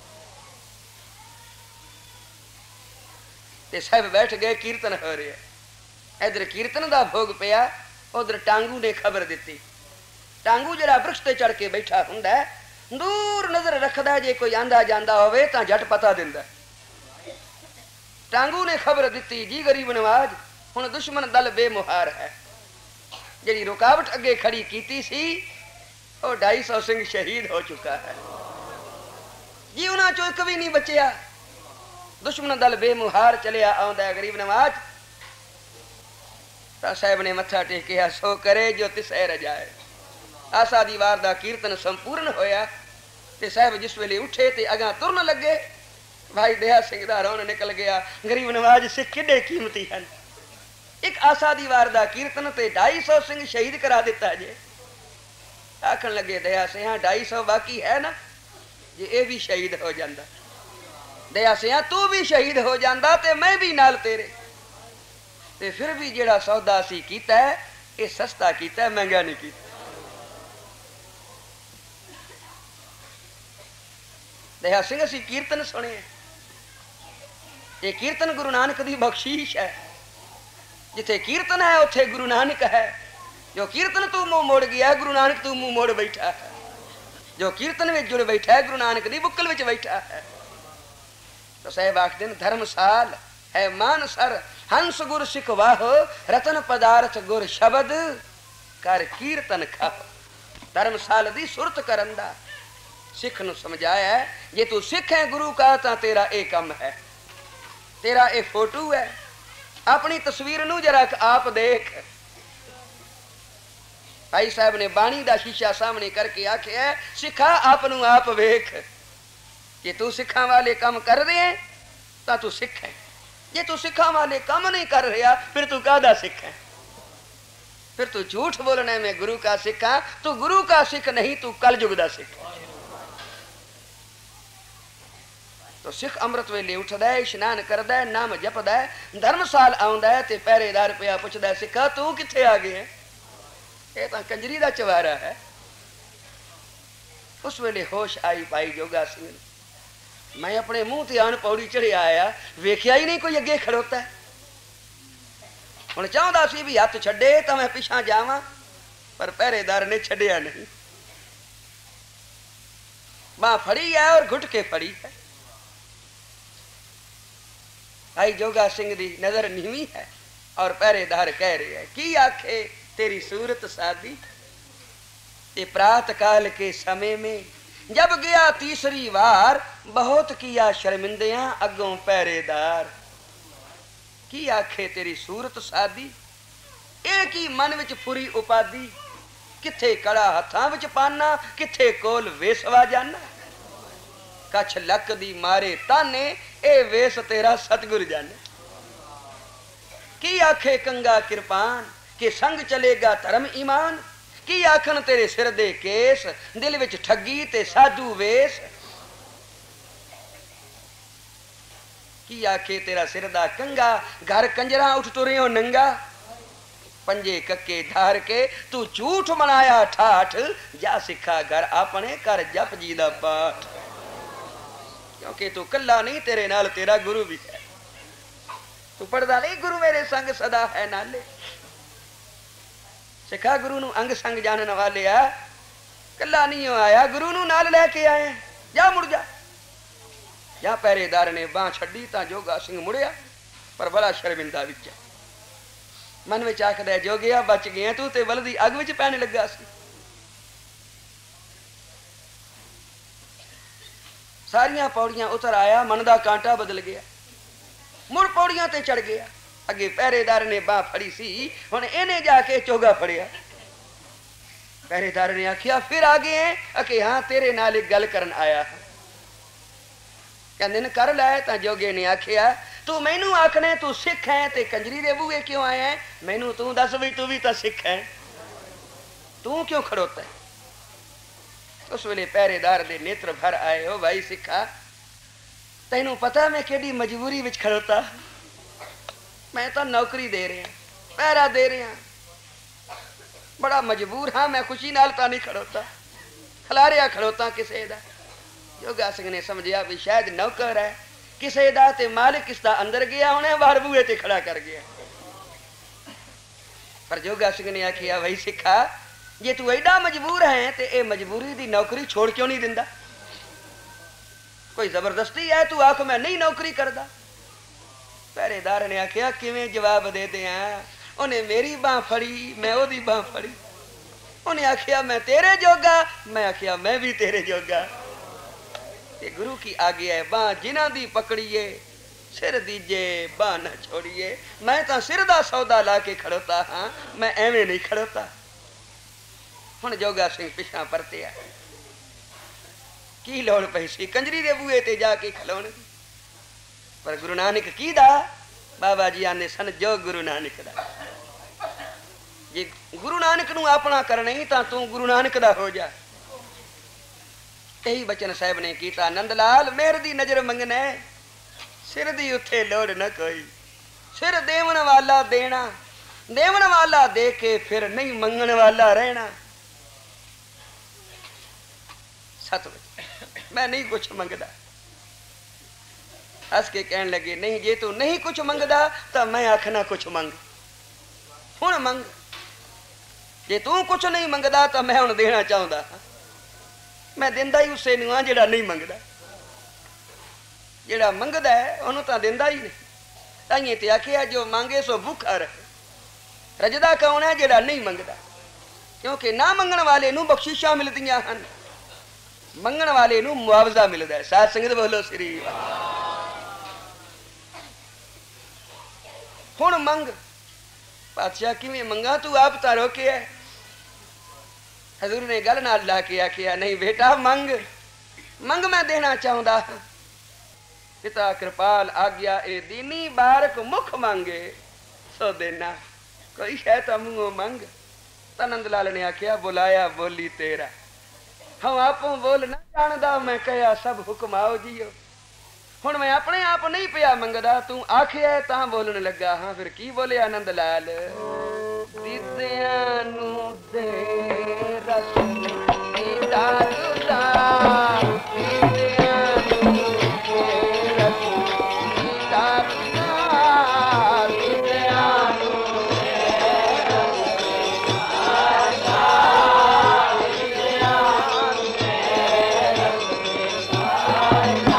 ते साहब बैठ गए, कीर्तन हो रहा है। इधर कीर्तन का भोग पिया, उधर टांगू ने खबर दी। टांगू जरा वृक्ष ते चढ़ के बैठा हुंदा है, दूर नजर रखदा, जे कोई आंदा जांदा होवे तां झट पता दिंदा। टांगू ने खबर दी जी गरीब नवाज हुण दुश्मन दल बेमुहार है। जी रुकावट अगे खड़ी की सी और ढाई सौ सिंह शहीद हो चुका है जी। उन्होंने चो एक भी नहीं बचिया। दुश्मन दल बेमुहार चलिया आउंदा है गरीब नवाज। साहब ने मत्था टेकिया सो करे जो तिसै रजाए। आसा दी वार दा कीर्तन संपूर्ण होया ते साहब जिस वेले उठे ते अगा तुरन लगे भाई दया सिंह दा रोन निकल गया। गरीब नवाज सिख किडे कीमती हैं। एक आसा दी वार दा कीर्तन ते ढाई सौ सिंह शहीद करा दिता जे। आखन लगे दया सिंह ढाई सौ बाकी है ना जे ये भी शहीद हो जाता। दया सिंह तू भी शहीद हो जाता ते मैं भी नाल तेरे ते फिर भी जेड़ा सौदा सी कीता है ये सस्ता कीता है महंगा नहीं कीता। दया सिंह असी कीर्तन सुने ये कीर्तन गुरु नानक दी बख्शीश है। जिथे कीर्तन है उथे गुरु नानक है। जो कीर्तन तू मुंह मोड़ गया गुरु नानक तू मुंह मोड़ बैठा है। जो कीर्तन में जुड़ बैठा है गुरु नानक दी बुक्कल में बैठा है। तो साहब आखते हैं धर्मसाल है मानसर हंस गुर सिख वाहो रतन पदार्थ गुर शब्द कर कीर्तन खाओ। धर्मसाल दी सुरत करंदा सिख नूं समझाया है जे तू सिख है गुरु का तां तेरा ए कम है। तेरा ए फोटो है अपनी तस्वीर नूं जरा आप देख। भाई साहब ने बाणी दा शीशा सामने करके आख्या सिखा आप नूं आप वेख। जे तू सिखा वाले काम कर रहे हैं तां तू सिख है। जे तू सिखा वाले काम नहीं कर रहा फिर तू कादा सिख है। फिर तू झूठ बोलने में गुरु का सिखा। तू गुरु का सिख नहीं तू कलयुग दा सिख। तो सिख अमृत वेले उठदा है स्नान करदा है नाम जपदा है धर्मसाल आउंदा है ते पहरेदार पिया पुछदा है सिखा तू किथे आ गया है। ये तो कंजरी दा चवारा है। उस वेले होश आई भाई जोगा सिंह मैं अपने मुंह ते आन पौड़ी चढ़े आया वेख्या ही नहीं कोई अगे खड़ोता है। हुण चाहता सी भी हथ छड्डे तो मैं पिछा जावां पर पहरेदार ने छड्डिया नहीं। बां फड़ी है और घुट के फड़ी है। भाई जोगा सिंह दी नजर नीवी है और पहरेदार कह रहे हैं की आखे तेरी सूरत सादी। ये प्रात काल के समय में जब गया तीसरी बार बहुत किया शर्मिंदियां अगों पहरेदार। की आखे तेरी सूरत सादी एक ही मन विच फुरी उपाधी। किथे कड़ा हथां विच पाना किथे कोल वेसवा जाना। कछ लक दी मारे ताने ए वेस तेरा सतगुर जाने। की आखे कंगा किरपान के संग चलेगा धर्म ईमान। की आखन तेरे सिर दे केस दिल विच ठगी ते साधु वेस। की आखे तेरा सिर दा कंगा घर कंजरा उठ तुरियो नंगा। पंजे कक्के धार के तू झूठ मनाया ठाठ जा सिखा घर अपने कर जप जी दा पाठ। क्योंकि तू कल्ला नहीं तेरे नाल तेरा गुरु भी है। तू पढ़दा नहीं गुरु मेरे संग सदा है नाले। सिखा गुरु नू अंग संग जानने वाले आ कल्ला नहीं आया गुरु नू नाल लेके आए जा मुड़ जा। या पहरेदार ने बांह छड्डी तां जोगा सिंह मुड़िया पर बड़ा शर्मिंदा विच मन विच आखदा जोगिया बच गया तू ते बलदी अग विच पैने लगा सी। सारियां पौड़ियां उतर आया मन दा कांटा बदल गया मुड़ पौड़ियां ते चढ़ गया। अगे पहरेदार ने बांह फड़ी सी हुण इहने जाके चोगा फड़िया। पहरेदार ने आखिया फिर आ गए हैं अके हाँ तेरे नाल एक गल करन आया। कहंदे ने कर लै तां जोगे ने आखिया तू मैनू आखने तू सिख है ते कंजरी दे बूहे क्यों आया है। मैनू तू दस भी तू भी तां सिख है तू क्यों खड़ोता है। उस वेले पहरेदार दे नेत्र भर आए हो भाई सिखा तैनू पता मैं केडी मजबूरी विच खड़ोता। मैं तो नौकरी दे रहा पहरा दे रहा बड़ा मजबूर हाँ मैं खुशी नाल तां नहीं खड़ोता खलारिया खड़ोता किसे दा। जोगा सिंह ने समझिया भी शायद नौकर है किसे दा ते मालिक किसदा अंदर गया उन्हें बाहर बूहे ते खड़ा कर गया। पर जोगा सिंह ने आखिया भाई सिखा जे तू एडा मजबूर है ते ए मजबूरी दी नौकरी छोड़ क्यों नहीं दिंदा। कोई जबरदस्ती है तू आख मैं नहीं नौकरी करदा। पहरेदार ने आख्या किवें जवाब दे दियां? उन्हें मेरी बांह फड़ी, मैं ओदी बांह फड़ी। उन्हें आख्या मैं तेरे जोगा, मैं आख्या मैं भी तेरे जोगा। ये गुरु की आज्ञा है, बांह जिन्हां दी पकड़िए सिर दीजे बांह न छोड़िए। मैं तो सिर दा सौदा ला के खड़ोता हाँ, मैं एवें नहीं खड़ोता। हुण जोगा सिंह पिछा परतिया, की लोड़ पई सी कंजरी दे बूहे ते जाके खलोण दी। पर गुरु नानक की दा बाबा जी आने सन जो गुरु नानक दा। जे गुरु नानक नू अपना करना ही तां तू गुरु नानक दा हो जा। यही बचन साहब ने कीता, नंद लाल मेहर दी नजर मंगना है, सिर दी उत्थे लोड़ न कोई। सिर देवन वाला देना, देवन वाला दे के फिर नहीं मंगन वाला रहना। सतविच मैं नहीं कुछ मंगदा। हस के कहन लगे, नहीं जे तू नहीं कुछ मंगदा तो मैं आखना कुछ मंग। हुण मंग, जे तू कुछ नहीं मंगदा तो मैं हुण देना चाहता। मैं दिंदा ही उसे नूं हां जिहड़ा नहीं मंगदा। जिहड़ा मंगदा है उहनूं तां दिंदा ही नहीं। ताइए ते आखिया जो मांगे सो भुखा रहे। रजदा कौन है? जिहड़ा नहीं मंगदा। क्योंकि ना मंगण वाले नूं बख्शिशां मिलदियां हन, मंगण वाले नूं मुआवजा मिलदा है। साध संगत बोलो श्री हुण मंग। पातशाह किवें मंगा? तू आप तां रोके है। हजूर ने गल नाल ला के आखिया, नहीं बेटा मंग, मंग मैं देना चाहता। पिता कृपाल आज्ञा ए दीनी, बारक मुख मांगे सो देना। कोई है तो मुंहों मंग। नंद लाल ने आखिया, बुलाया बोली तेरा, हम आपों बोल ना जानदा, मैं कहा सब हुक्म आओ जियो। हुण मैं अपने आप नहीं पिया मंगदा, तू आखिया तां बोलने लगा। हाँ फिर की बोलिया नंद लाल? दिद्यां नूं दे रस दीदा दुदा, दिद्यां नूं दे रस दीदा दुदा, दिद्यां नूं दे रस दीदा दुदा, दिद्यां नूं दे रस दीदा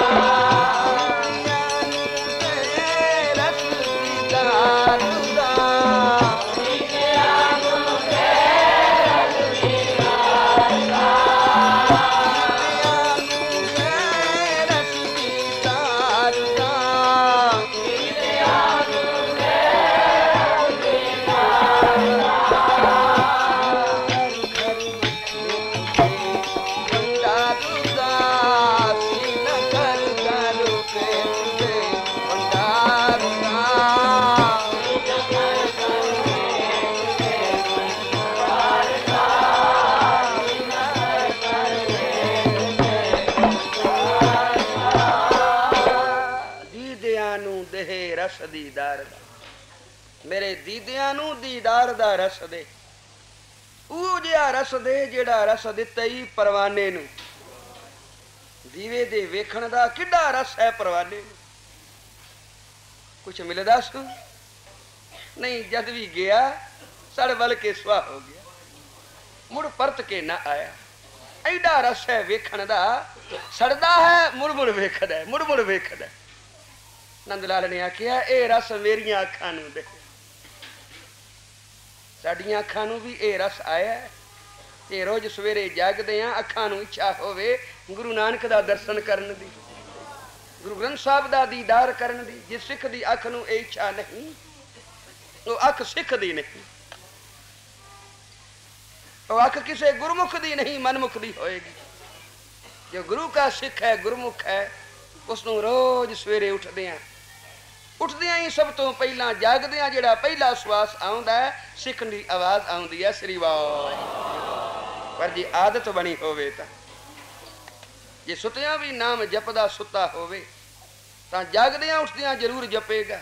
दीदार दा, मेरे दीदियां नू दीदार दा रस दे। ਉਹ ਜਿਹਾ रस दे ਜਿਹੜਾ रस ਦਿੱਤਾ ਹੀ परवाने नू। दीवे दे वेखण दा किड्डा रस है परवाने नू। कुछ मिलदा सू नहीं, जद भी गया सड़ बल के सुहा हो गया, मुड़ परत के ना आया। एडा रस है वेखण दा, सड़दा है मुड़ मुड़ वेखदा है, मुड़ मुड़ वेखदा है। नंदलाल ने आखिया, ए रस मेरिया अखां नू दे। साडियां अखां नू भी ए रस आया है। ते रोज सवेरे जागदे आ, अखां नू इच्छा होवे गुरु नानक दा दर्शन करन दी, गुरु ग्रंथ साहब दा दीदार करन दी। जे सिख दी अख नू ए इच्छा नहीं, वो अख सिख दी नहीं, वो अख किसे गुरमुख दी नहीं, मनमुख दी होएगी। जो गुरु का सिख है, गुरमुख है, उसनू रोज सवेरे उठदे आ, उठदियां ही सब तो पहला जागदियां जिहड़ा पहला श्वास आउंदा है, सिख दी आवाज आउंदी है श्री वाह। पर जी आदत बनी होवे तां, जे सुतियां भी नाम जपदा सुता होवे तां जागदियां उठदियां जरूर जपेगा।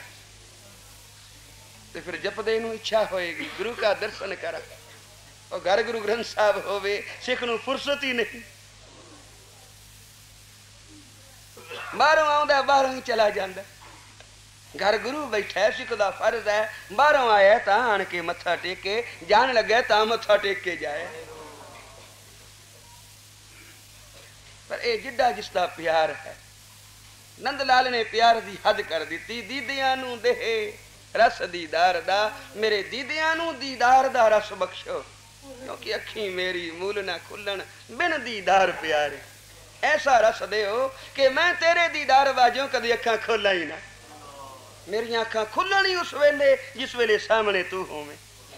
तो फिर जपदे नू इच्छा होएगी गुरु का दर्शन कर। और घर गुरु ग्रंथ साहब होवे, सिख नू फुरसत ही नहीं। बाहरों आउंदा बाहरों ही चला जांदा। घर गुरु बैठा है, सिख दा फर्ज है, बाहरों आया तां आण के मत्था टेके, जान लगे तां मत्था टेक के जाए। पर ए जिड्डा जिसदा प्यार है, नंद लाल ने प्यार दी हद कर दी। दीदियां नू दे रस दीदार दा, मेरे दीदियां नू दीदार दा रस बख्शो, क्योंकि अखी मेरी मूल ना खुलन बिन दीदार प्यारे। ऐसा रस दो कि मैं तेरे दीदार वाजों कदी अखा खोला ही ना। मेरी अखा खुलन ही उस वेले जिस वेले सामने तू होवे।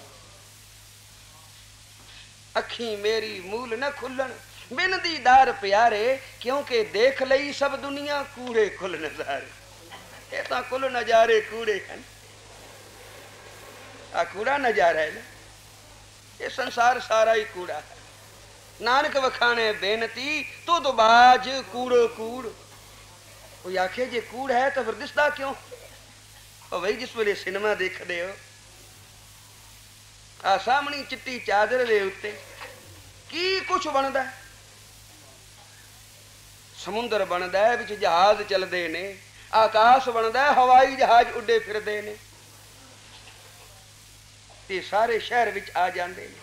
अखी मेरी मूल न खुलन बिन दीदार प्यारे, क्योंकि देख लई सब दुनिया कूड़े कुल नजारे। ये तो कुल नजारे कूड़े हैं, आ कूड़ा नजारा है ना, ये संसार सारा ही कूड़ा है। नानक वखाने बेनती तू तो बाज कूड़ो कूड़। कोई आखे जे कूड़ है तो फिर दिसदा क्यों? और वही जिस वेले सिनेमा देख दे हो, आ सामनी चिट्टी चादर दे उत्ते की कुछ बनदा है। समुंदर बनदा है, विच जहाज चलदे ने, आकाश बनदा है, हवाई जहाज उड्डे फिरदे ने, ते सारे शहर विच आ जांदे ने।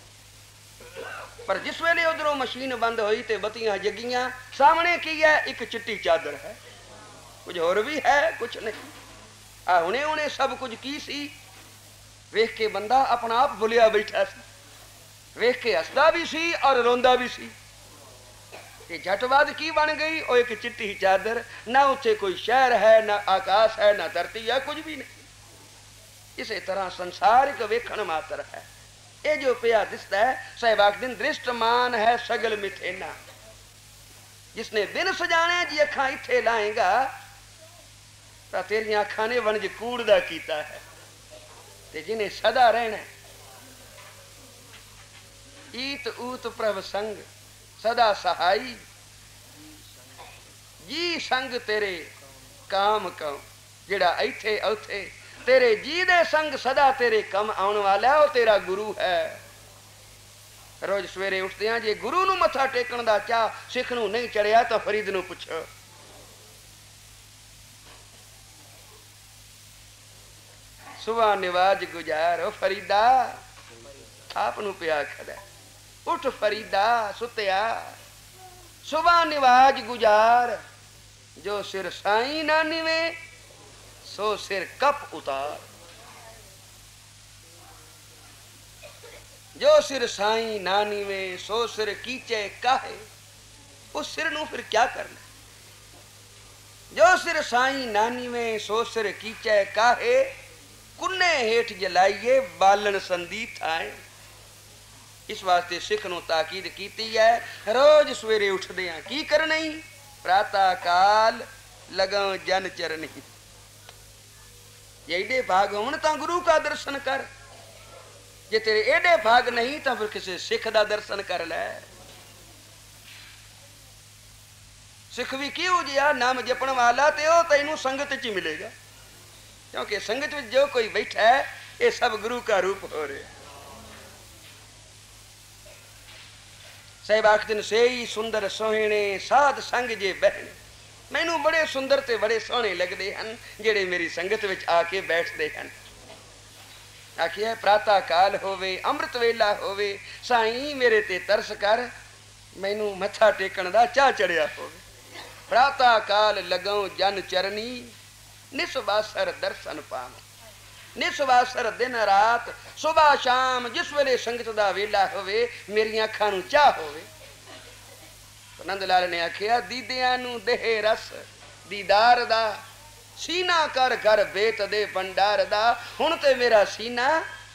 पर जिस वेले उधरों मशीन बंद हुई ते बत्तियां जगियां, सामने की है? एक चिट्टी चादर है। कुछ होर भी है, कुछ नहीं। आ हुणे हुणे सब कुछ की सी? वेख के बंदा अपना आप भुलिया बैठा सी, वेख के हसदा भी सी और रोंदा भी सी। ते झटवाद की बन गई? ओ एक चिट्टी चादर, ना उत्थे कोई शहर है, ना आकाश है, ना धरती है, कुछ भी नहीं। इसे तरह संसार एक वेखण मात्र है। ये जो पिया दिसता है, सहवाग दिन दृष्टमान है सगल मिथेना। जिसने दिन सजाने जी अखा इथे लाएगा, तो तेरी अखा ने वणज कूड़ दा कीता है। ते जिन्हें सदा रहना ईत ऊत प्रभ संग सदा सहाई, जी संग तेरे काम कम। जेड़ा इथे उथे तेरे जी दे संग सदा तेरे कम आने वाला, वो तेरा गुरु है। रोज सवेरे उठदे जे गुरु नू मथा टेकण दा चाह सिख नू नहीं चढ़िया तो फरीद नू पुछो। सुबह निवाज गुजार, ओ फरीदा आप नू पिया खड़ा, उठ फरीदा सुत्या। सुबह निवाज गुजार, जो सिर साई ना निवे सो सिर कप उतार। जो सिर साई ना निवे सो सिर कीचे काहे, उस सिर नू फिर क्या करना? जो सिर साई ना निवे सो सिर कीचे काहे, कुन्ने हेठ जलाइए बालन संदी थाए। इस वास्ते सिख नू ताकीद कीती है, रोज सवेरे उठदे आ की करनी? प्रातः काल लगाओ जन चरनी। ये एडे भाग होण तां गुरु का दर्शन कर, जे तेरे एडे भाग नहीं तो फिर किसी सिख दा दर्शन कर ले। सिख भी क्यों जिया नाम जपण वाला, ते ओ तैनू संगत च मिलेगा, क्योंकि संगत में जो कोई बैठा है ये सब गुरु का रूप हो रहे। साहिब आखदे ने से ही सुंदर सोहणे साध संग जे बहने। मैनू बड़े सुंदर ते बड़े सोहने लगते हैं जेड़े मेरी संगत विच आके बैठते हैं। आखिए प्रातः काल होवे अमृत वेला होवे, साईं मेरे ते तरस कर, मैनू मथा टेकण दा चाह चढ़िया होवे। प्रातः काल लगाऊं जन चरनी, निस्वासर दर्शन पाव। निस्वासर दिन रात सुबह शाम जिस वेले संगत दा वेला होवे, मेरी अखां नू चाह होवे। तो नंद लाल ने आखिया दीदियां नू देह रस दीदार दा, सीना कर घर बेत दे भंडार दा। हुण ते मेरा सीना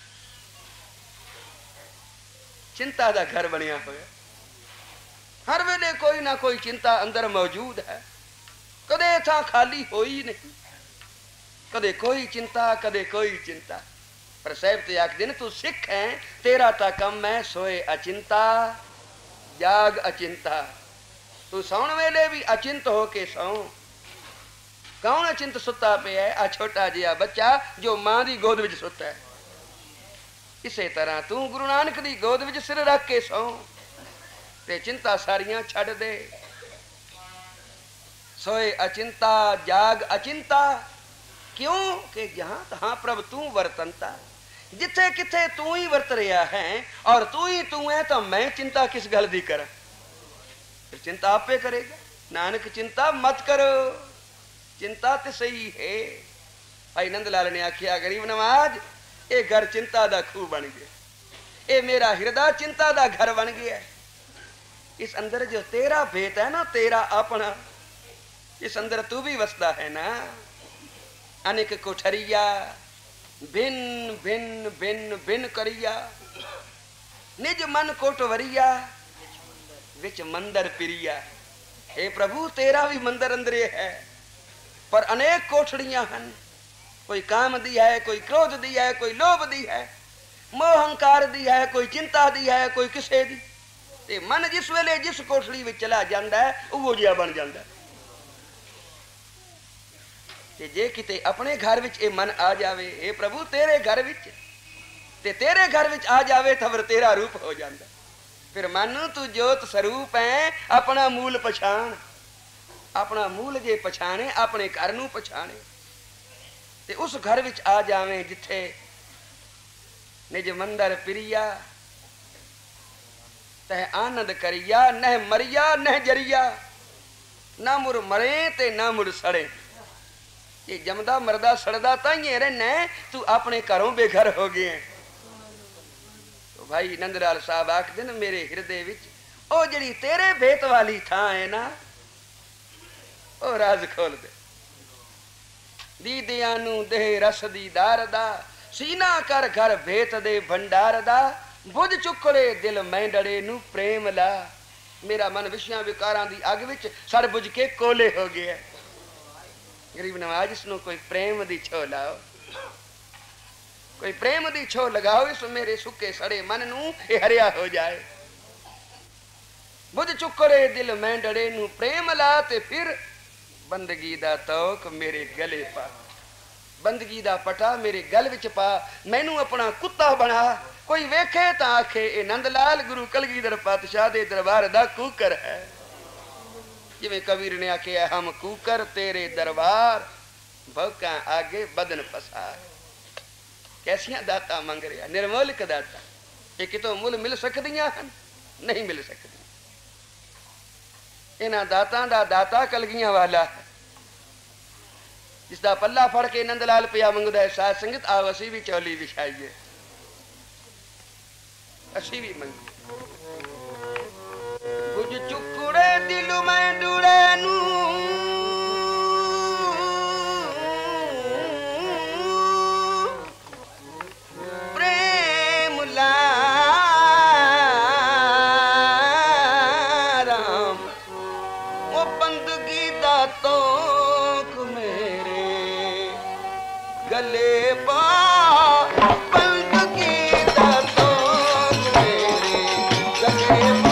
चिंता दा घर बनिया होया। हर वेले कोई ना कोई चिंता अंदर मौजूद है, कदे था खाली होई नहीं। कदे कोई चिंता कदे कोई चिंता। पर साहब ते आख दिन तू सिख है, तेरा ता कम है सोए अचिंता जाग अचिंता। तू सौण वेले भी अचिंत हो के सौ। कौन अचिंत सुता पे है? आ छोटा जिहा बच्चा जो मां दी गोद विच सुता है। इसे तरह तू गुरु नानक दी गोद विच सिर रख के सौ ते चिंता सारियां छड़ दे। सोए अचिंता जाग अचिंता। क्यों कि जहां तहां प्रभ तू वर्तनता। जिथे किथे तू ही वर्त रहा है और तू ही तू है, तो मैं चिंता किस गल दी करा? फिर चिंता आपे करेगा। नानक चिंता मत करो, चिंता तो सही है। भाई नंद लाल ने आखिया गरीब नवाज ये घर चिंता दा खूह बन गया, ये मेरा हृदय चिंता दा घर बन गया। इस अंदर जो तेरा भेत है ना, तेरा अपना, इस अंदर तू भी वसदा है ना। अनेक कोठरिया भिन भिन भिन भिन करिया, निज मन कोटवरिया विच मंदर पिरिया। हे प्रभु तेरा भी मंदिर अंदरे है, पर अनेक कोठड़ियां हन। कोई काम दी है, कोई क्रोध दी है, कोई लोभ दी है, मोह अहंकार दी है, कोई चिंता दी है, कोई किसे दी। ते मन जिस वेले जिस कोठड़ी में चला जाता है वो जिहा बन जाता है। ते जे किते अपने घर विच ए मन आ जावे, हे प्रभु तेरे घर विच ते तेरे घर विच आ जावे तो फिर तेरा रूप हो जाता। फिर मन तू जोत स्वरूप है, अपना मूल पछाण। अपना मूल जे पछाणे अपने घर नूं पछाणे ते उस घर विच आ जावे जिथे निज मंदर पिरिया तह आनंद करिया। नह मरिया नह जरिया, ना मुड़ मरे ते ना मुड़ सड़े। ये जमदा मरदा सड़दा ताइए रहना, तू अपने घरों बेघर हो गए। तो भाई नंदलाल साहब आखदे न मेरे हृदय विच ओ जड़ी तेरे भेत वाली थां है ना, ओ राज खोल दे। दीदियां नू दे रस दीदार दा, सीना कर घर भेत दे भंडार दा। बुझ चुकड़े दिल मैंडड़े नू प्रेम ला। मेरा मन विषयां विकारां दी अग विच सड़ बुझ के कोले हो गया। गरीब नवाज इसनों कोई प्रेम दी छो लाओ, कोई प्रेम दी छो लगाओ, इस मेरे सुके सड़े मन नू ये हरिया हो जाए। बुझ चुकड़े दिल मैंडड़े नू प्रेम ला ते फिर बंदगी दा तौक मेरे गले पा। बंदगी दा पटा मेरे गल विच पा, मैनू अपना कुत्ता बना। कोई वेखे तो आखे ए नंदलाल गुरु कलगीधर पातशाह दे दरबार दा कूकर है। जिवें कबीर ने आखे हम कूकर तेरे दरबार, भौका आगे बदन पसार। कैसियां दाता मंग रहा, निर्मोलक दाता। ये कितों मुल मिल सकदियां हन? नहीं मिल सकदी। इन्हां दातां दा दाता कलगियां वाला है, जिसदा पल्ला फड़ के नंदलाल पिया मंगदा है साध संगत। आओ असी भी चौली विछाइए, असी भी मंगिए। बुझ चुकड़े दिल में डुड़े नू, प्रेम ला राम। वो बंदगी दा तोक मेरे गले पा। बंदगी दा तोक मेरे गले पा।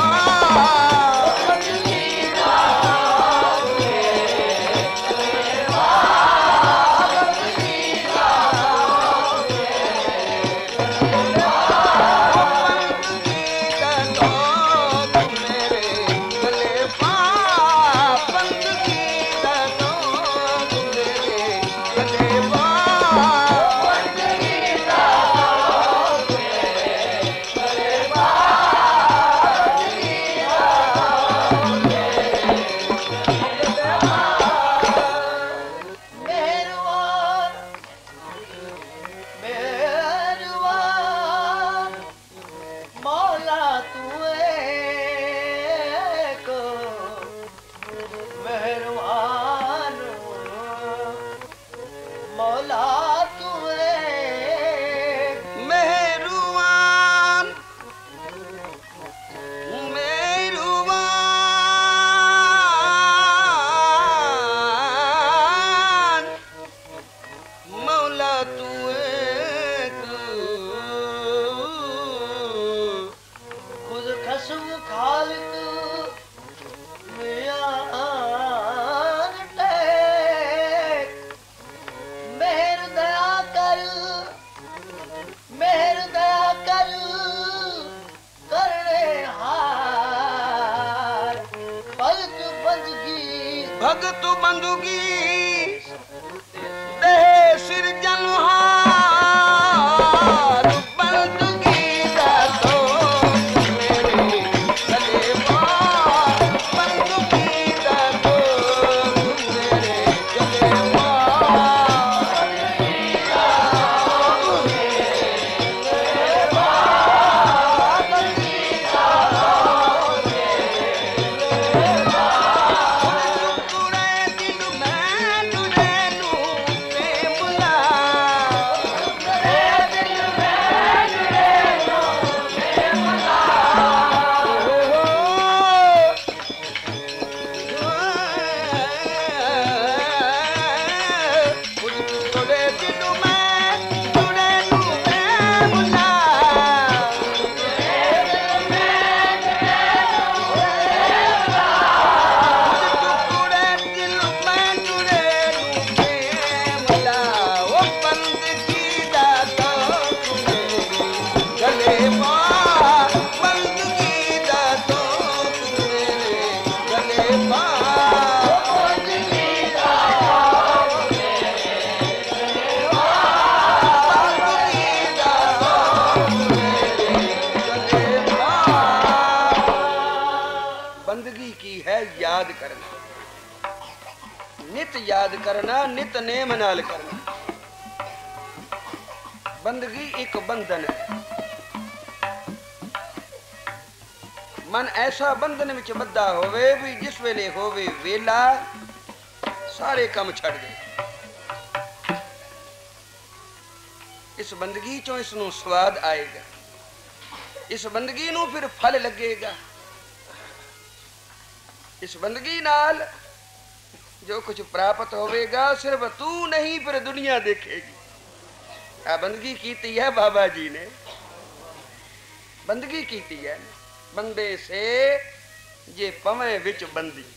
भगत बंदुगी दे सिर जनहार। बंदुगी दा दोस्त मेरे गले पार। बंदुगी दा दोस्त मेरे गले याद करना, नित याद करना, नित नेम नाल करना। बंदगी एक बंधन है, मन ऐसा बंधन विच बद्धा होवे भी जिस वेले होवे वेला सारे काम छड़ दे। इस बंदगी चों इसनूं स्वाद आएगा, इस बंदगी नूं फिर फल लगेगा। इस बंदगी नाल जो कुछ प्राप्त होवेगा सिर्फ तू नहीं फिर दुनिया देखेगी। आ बंदगी कीती है बाबा जी ने, बंदगी कीती है। बंदे से जे पवें विच बंदी,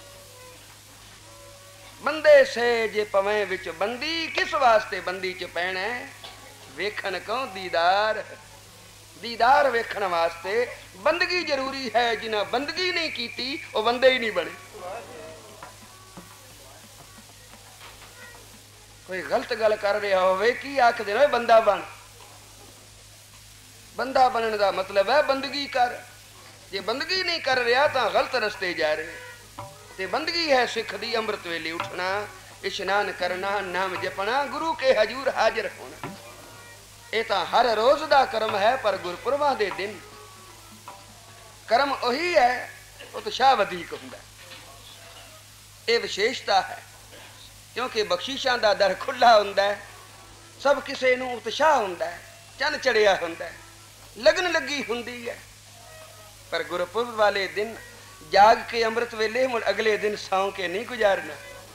बंदे से जे पवें विच बंदी, किस वास्ते बंदी च पैना? वेखन कौं दीदार, दीदार वेखन वास्ते बंदगी जरूरी है। जिन्हें बंदगी नहीं कीती वो बंदे ही नहीं बने। कोई गलत गल कर रहा होवे की आख देना बंदा बन, बंदा बनने का मतलब है बंदगी कर। जे बंदगी नहीं कर रहा तो गलत रस्ते जा रहे। ते बंदगी है सिख दी अमृत वेले उठना, इशनान करना, नाम जपना, गुरु के हजूर हाजिर होना। ये तो हर रोज का कर्म है, पर गुरपुरबा दे दिन कर्म उही है, उत्साह वधिक हुंदा। ये विशेषता है क्योंकि बख्शिशां दा दर खुला हुंदा है, सब किसी नूं उत्साह हुंदा है, चन चढ़िया हुंदा है, लगन लगी हुंदी है। पर गुरपुरब वाले दिन जाग के अमृत वेले मुड़ अगले दिन सौ के नहीं गुजारना।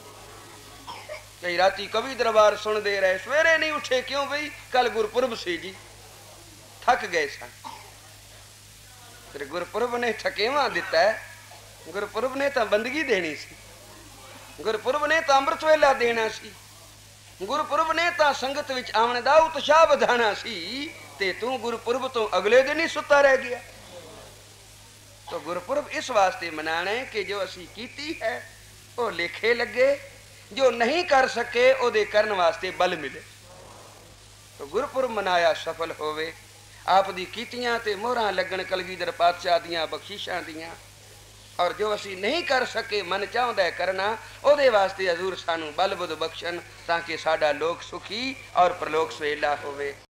कई राती कवि दरबार सुन दे रहे, सवेरे नहीं उठे क्यों भाई? कल गुरपुरब सी जी, थक गए सन। फिर गुरपुरब ने थकेवा दिता है, गुरपुरब ने तो बंदगी देनी सी, गुरपुरब ने तो अमृत वेला देना सी, गुरपुरब ने तो संगत विच आवन दा उत्साह वधाना सी। ते तू गुरपुरब तो अगले दिन ही सुता रह गया। तो गुरपुरब इस वास्ते मनाना है कि जो असी कीती है वो लेखे लगे, जो नहीं कर सके ओदे करन वास्ते बल मिले। तो गुरपुरब मनाया सफल होवे। आप दी कीतियां ते मोहरां लगन कलगीधर पातशाह दियां बख्शिशां दियां। और जो असी नहीं कर सके मन चाहता है करना, ओदे वास्ते हजूर सानू बल बुध बख्शन ताकि साडा लोक सुखी और परलोक सुहेला होवे।